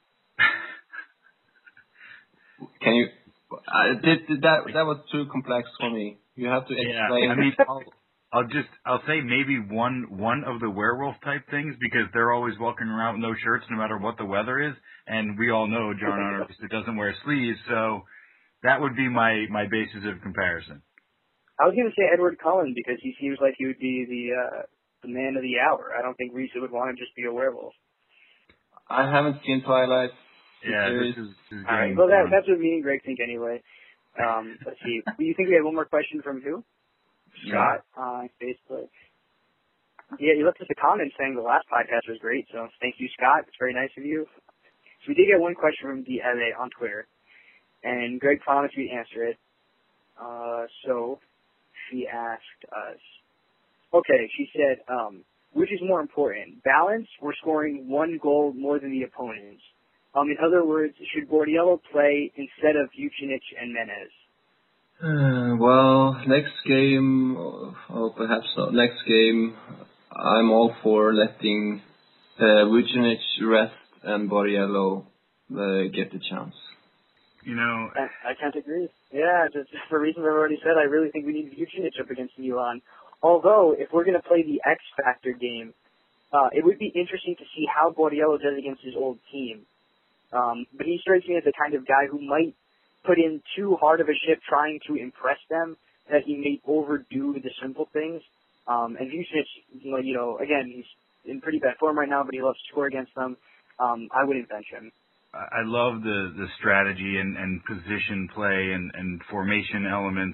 Can you? Uh, did, did that that was too complex for me. You have to explain. yeah, I mean, I'll, I'll just I'll say maybe one one of the werewolf type things because they're always walking around with no shirts no matter what the weather is, and we all know John Arnott doesn't wear sleeves, so that would be my my basis of comparison. I was going to say Edward Cullen because he seems like he would be the uh, the man of the hour. I don't think Risa would want to just be a werewolf. I haven't seen Twilight. Yeah, this is, this is all right. Well, that, that's what me and Greg think anyway. Um, let's see. Do you think we have one more question from who? Scott on uh, Facebook. Yeah, you left us a comment saying the last podcast was great, so thank you, Scott. It's very nice of you. So we did get one question from D L A on Twitter, and Greg promised we'd answer it. Uh, so she asked us, okay, she said, um, which is more important, balance or scoring one goal more than the opponents? Um, in other words, should Bordiello play instead of Vucinic and Menez? Uh, well, next game, or perhaps not next game, I'm all for letting uh, Vucinic rest and Bordiello uh, get the chance. You know, I, I can't agree. Yeah, just for reasons I've already said, I really think we need Vucinic up against Milan. Although, if we're going to play the X Factor game, uh, it would be interesting to see how Bordiello does against his old team. Um, but he strikes me as the kind of guy who might put in too hard of a shift trying to impress them, that he may overdo the simple things. Um, and Vucinic, you know, again, he's in pretty bad form right now, but he loves to score against them. Um, I wouldn't bench him. I love the, the strategy and, and position play and, and formation elements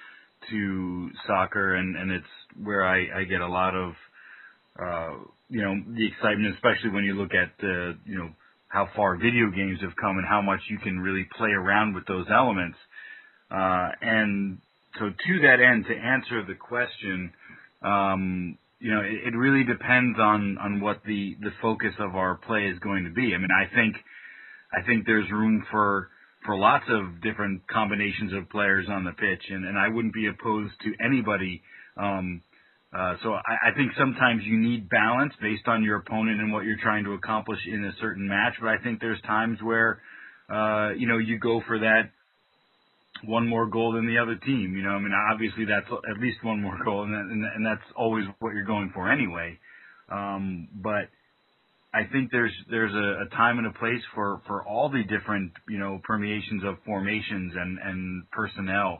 to soccer, and, and it's where I, I get a lot of, uh, you know, the excitement, especially when you look at, uh, you know, how far video games have come and how much you can really play around with those elements. Uh, and so to that end, to answer the question, um, you know, it, it really depends on, on what the, the focus of our play is going to be. I mean, I think, I think there's room for, for lots of different combinations of players on the pitch, and, and I wouldn't be opposed to anybody. Um, uh, so I, I think sometimes you need balance based on your opponent and what you're trying to accomplish in a certain match. But I think there's times where, uh, you know, you go for that one more goal than the other team. You know, I mean, obviously that's at least one more goal, and, that, and, and that's always what you're going for anyway. Um, but I think there's there's a, a time and a place for, for all the different, you know, permeations of formations and, and personnel.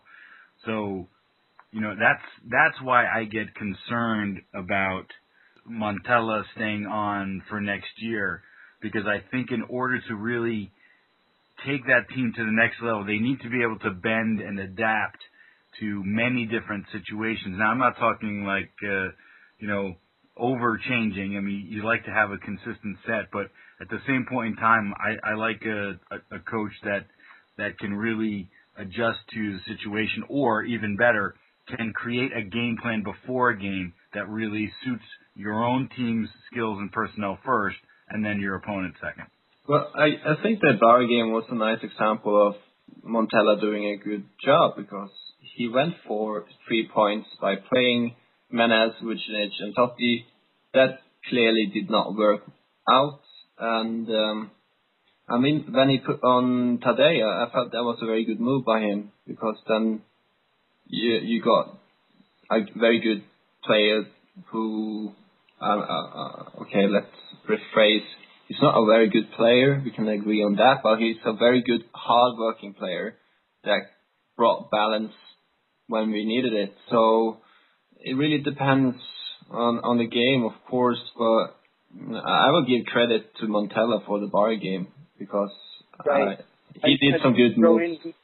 So, you know, that's that's why I get concerned about Montella staying on for next year, because I think in order to really take that team to the next level, they need to be able to bend and adapt to many different situations. Now, I'm not talking like, uh, you know, over changing. I mean, you like to have a consistent set, but at the same point in time, I, I like a, a, a coach that that can really adjust to the situation, or even better, can create a game plan before a game that really suits your own team's skills and personnel first, and then your opponent second. Well, I, I think the Bar game was a nice example of Montella doing a good job, because he went for three points by playing Menez, Vucinic, and Totti. That clearly did not work out. And, um, I mean, when he put on Tadej, I felt that was a very good move by him, because then you, you got a very good player who, uh, uh, okay, let's rephrase. He's not a very good player, we can agree on that, but he's a very good, hard-working player that brought balance when we needed it. So it really depends on, on the game, of course, but I will give credit to Montella for the Bar game, because right. uh, he I, did some good moves. In,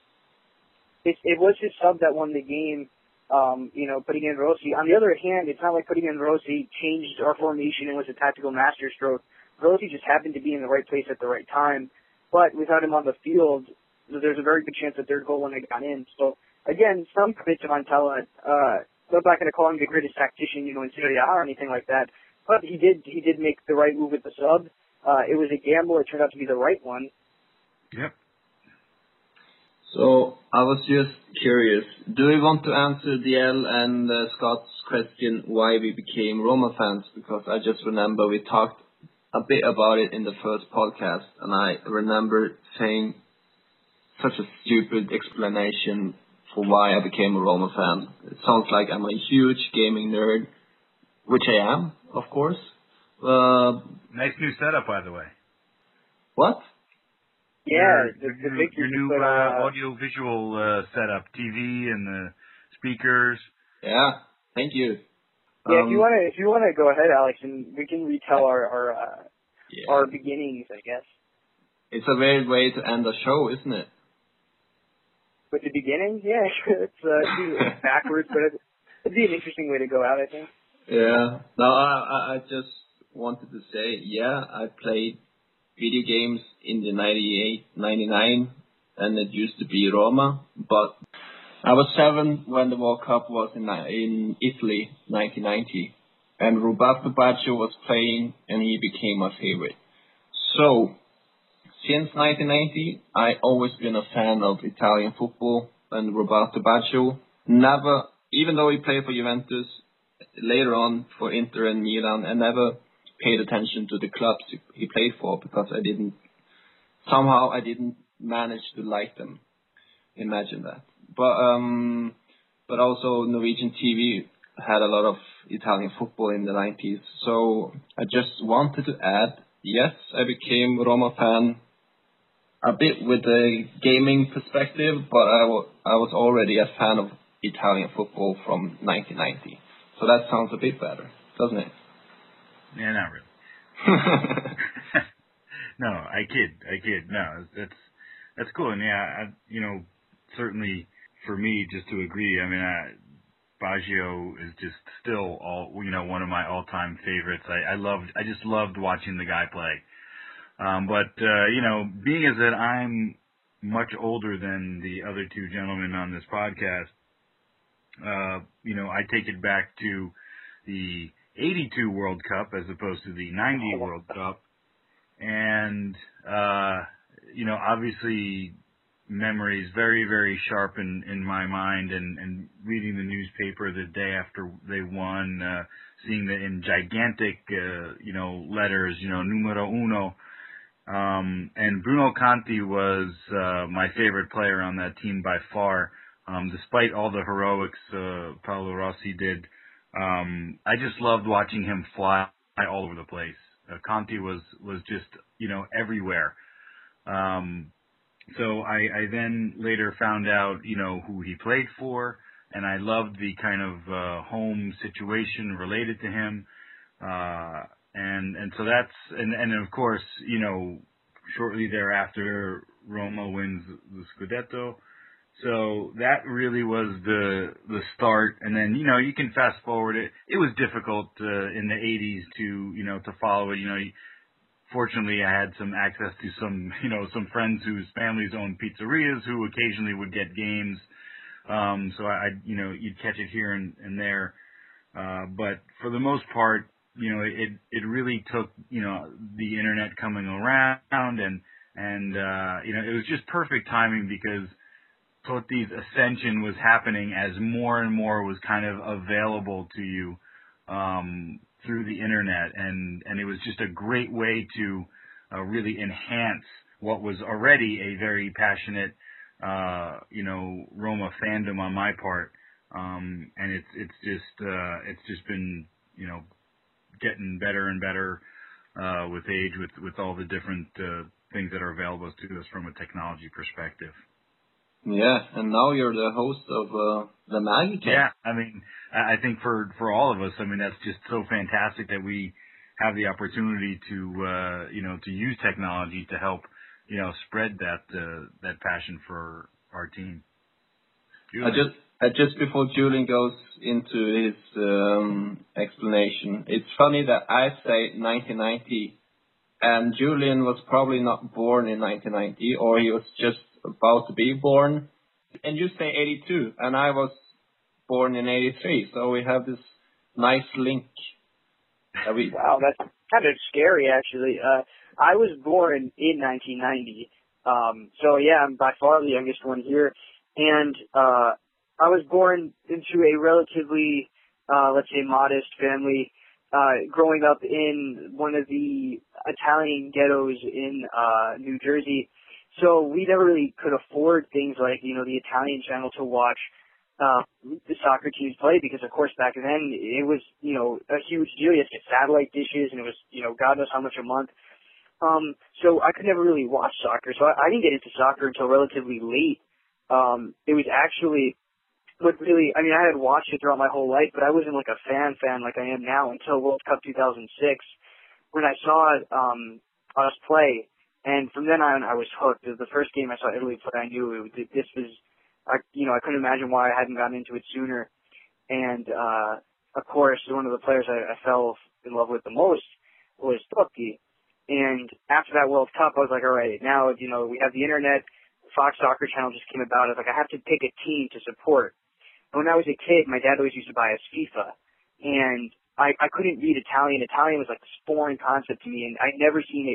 it, it was his sub that won the game, um, you know, putting in Rossi. On the other hand, it's not like putting in Rossi changed our formation and was a tactical masterstroke. Rossi just happened to be in the right place at the right time, but without him on the field, there's a very good chance that their goal wouldn't have gone in. So, again, some credit to Montella. Uh, I'm not going to call him the greatest tactician, you know, in Serie A or anything like that, but he did he did make the right move with the sub. Uh, it was a gamble. It turned out to be the right one. Yep. So, I was just curious, do we want to answer D L and uh, Scott's question why we became Roma fans? Because I just remember we talked a bit about it in the first podcast, and I remember saying such a stupid explanation for why I became a Roma fan. It sounds like I'm a huge gaming nerd, which I am, of course. Uh, nice new setup, by the way. What? Yeah, your, the, your, the new, your new uh, uh, audio-visual uh, setup, T V and the speakers. Yeah, thank you. Yeah, um, if you want to, if you want to go ahead, Alex, and we can retell our our uh, yeah. our beginnings, I guess. It's a weird way to end a show, isn't it? With the beginning, yeah, it's uh, backwards, but it'd, it'd be an interesting way to go out, I think. Yeah. No, I I just wanted to say, yeah, I played video games in the ninety-eight, ninety-nine, and it used to be Roma, but I was seven when the World Cup was in in Italy, nineteen ninety, and Roberto Baggio was playing, and he became my favorite. So, since nineteen ninety, I always been a fan of Italian football and Roberto Baggio. Never, even though he played for Juventus, later on for Inter and Milan, I never paid attention to the clubs he played for because I didn't, somehow I didn't manage to like them. Imagine that. But, um, but also Norwegian T V had a lot of Italian football in the nineties. So I just wanted to add, yes, I became a Roma fan a bit with the gaming perspective, but I, w- I was already a fan of Italian football from nineteen ninety. So that sounds a bit better, doesn't it? Yeah, not really. No, I kid, I kid. No, that's that's cool. And yeah, I, you know, certainly for me, just to agree, I mean, I, Baggio is just still all, you know, one of my all-time favorites. I, I loved, I just loved watching the guy play. Um, but, uh, you know, being as that I'm much older than the other two gentlemen on this podcast, uh, you know, I take it back to the eighty-two World Cup as opposed to the ninety World Cup. And, uh, you know, obviously memories very, very sharp in, in my mind, and, and reading the newspaper the day after they won, uh, seeing that in gigantic, uh, you know, letters, you know, numero uno. Um, and Bruno Conti was, uh, my favorite player on that team by far. Um, despite all the heroics, uh, Paolo Rossi did. Um, I just loved watching him fly all over the place. Uh, Conti was, was just, you know, everywhere. Um, so I, I then later found out, you know, who he played for, and I loved the kind of, uh, home situation related to him. Uh, and, and so that's, and, and of course, you know, shortly thereafter, Roma wins the Scudetto. So that really was the the start, and then you know you can fast forward it. It was difficult uh, in the eighties to you know to follow it. You know, fortunately I had some access to some you know some friends whose families owned pizzerias who occasionally would get games. Um, so I you know you'd catch it here and, and there, uh, but for the most part, you know it it really took you know the internet coming around and and uh, you know it was just perfect timing because Totti's ascension was happening as more and more was kind of available to you um, through the internet, and and it was just a great way to uh, really enhance what was already a very passionate, uh, you know, Roma fandom on my part, um, and it's it's just uh, it's just been you know getting better and better uh, with age, with with all the different uh, things that are available to us from a technology perspective. Yeah, and now you're the host of uh, the Magicast. Yeah, I mean, I think for for all of us, I mean, that's just so fantastic that we have the opportunity to, uh, you know, to use technology to help, you know, spread that uh, that passion for our team. I just uh, just before Julian goes into his um, explanation, it's funny that I say nineteen ninety, and Julian was probably not born in nineteen ninety, or he was just about to be born, and you say eighty-two, and I was born in eighty-three, so we have this nice link. That we wow, that's kind of scary, actually. Uh, I was born in nineteen ninety, um, so yeah, I'm by far the youngest one here, and uh, I was born into a relatively, uh, let's say, modest family, uh, growing up in one of the Italian ghettos in uh, New Jersey. So we never really could afford things like, you know, the Italian channel to watch uh, the soccer teams play because, of course, back then it was, you know, a huge deal. You had to get satellite dishes and it was, you know, God knows how much a month. Um, so I could never really watch soccer. So I, I didn't get into soccer until relatively late. Um, it was actually what really, I mean, I had watched it throughout my whole life, but I wasn't like a fan fan like I am now until World Cup two thousand six when I saw um, us play. And from then on, I was hooked. It was the first game I saw Italy play. I knew it, this was, I, you know, I couldn't imagine why I hadn't gotten into it sooner. And, uh, of course, one of the players I, I fell in love with the most was Totti. And after that World Cup, I was like, all right, now, you know, we have the internet. Fox Soccer Channel just came about. I was like, I have to pick a team to support. And when I was a kid, my dad always used to buy us FIFA. And I, I couldn't read Italian. Italian was like this foreign concept to me, and I'd never seen it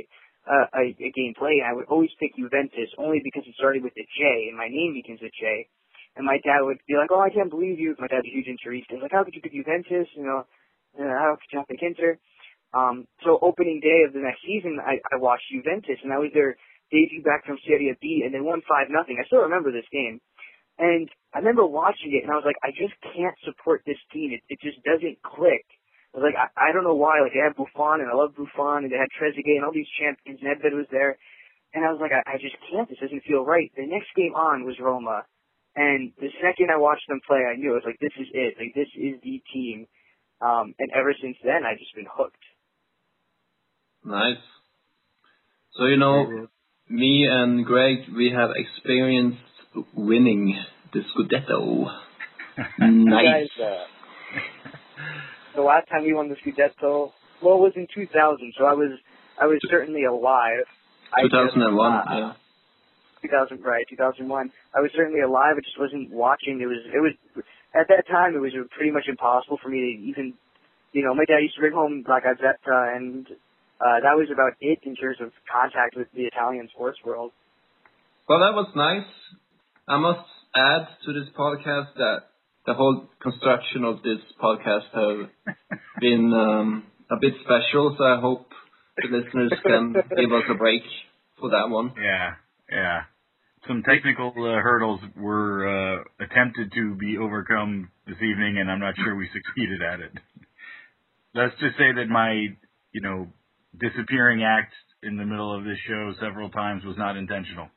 uh, a, a game play, and I would always pick Juventus only because it started with a J, and my name begins with J. And my dad would be like, "Oh, I can't believe you." My dad's a huge Interista. He's like, "How could you pick Juventus? You know, uh, how could you not pick Inter?" Um, so opening day of the next season, I, I watched Juventus, and that was their debut back from Serie B, and they won five nothing. I still remember this game. And I remember watching it, and I was like, I just can't support this team. It, it just doesn't click. I was like, I, I don't know why. Like, they had Buffon, and I love Buffon, and they had Trezeguet, and all these champions, Nedved was there. And I was like, I, I just can't. This doesn't feel right. The next game on was Roma. And the second I watched them play, I knew it was like, this is it. Like, this is the team. Um, and ever since then, I've just been hooked. Nice. So, you know, me and Greg, we have experienced winning the Scudetto. Nice. You guys, uh, the last time we won the Scudetto, well, it was in two thousand, so I was I was certainly alive. two thousand one, I just, uh, yeah. two thousand, right, two thousand one. I was certainly alive. I just wasn't watching. It was, it was, at that time, it was pretty much impossible for me to even, you know, my dad used to bring home La Gazzetta, and uh, that was about it in terms of contact with the Italian sports world. Well, that was nice. I must add to this podcast that the whole construction of this podcast have been um, a bit special, so I hope the listeners can give us a break for that one. Yeah, yeah. Some technical uh, hurdles were uh, attempted to be overcome this evening, and I'm not sure we succeeded at it. Let's just say that my, you know, disappearing act in the middle of this show several times was not intentional.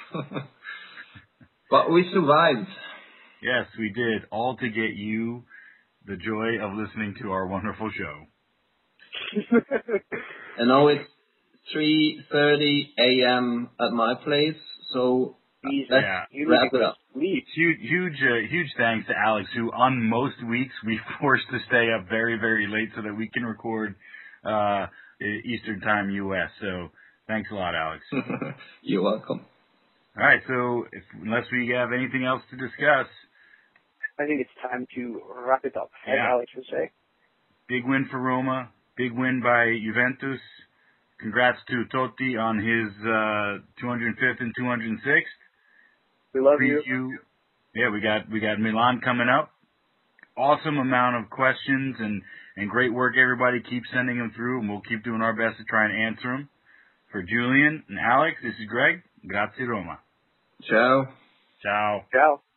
But we survived. Yes, we did. All to get you the joy of listening to our wonderful show. And now it's three thirty a.m. at my place, so Jesus, let's you wrap it up. Huge, huge, uh, huge thanks to Alex, who on most weeks we forced to stay up very, very late so that we can record uh, Eastern Time U S. So thanks a lot, Alex. You're welcome. All right, so if, unless we have anything else to discuss, I think it's time to wrap it up, as yeah. Alex would say. Big win for Roma. Big win by Juventus. Congrats to Totti on his uh, two hundred fifth and two hundred sixth. We love Preview. you. Yeah, we got we got Milan coming up. Awesome amount of questions and, and great work. Everybody keep sending them through, and we'll keep doing our best to try and answer them. For Julian and Alex, this is Greg. Grazie Roma. Ciao. Ciao. Ciao.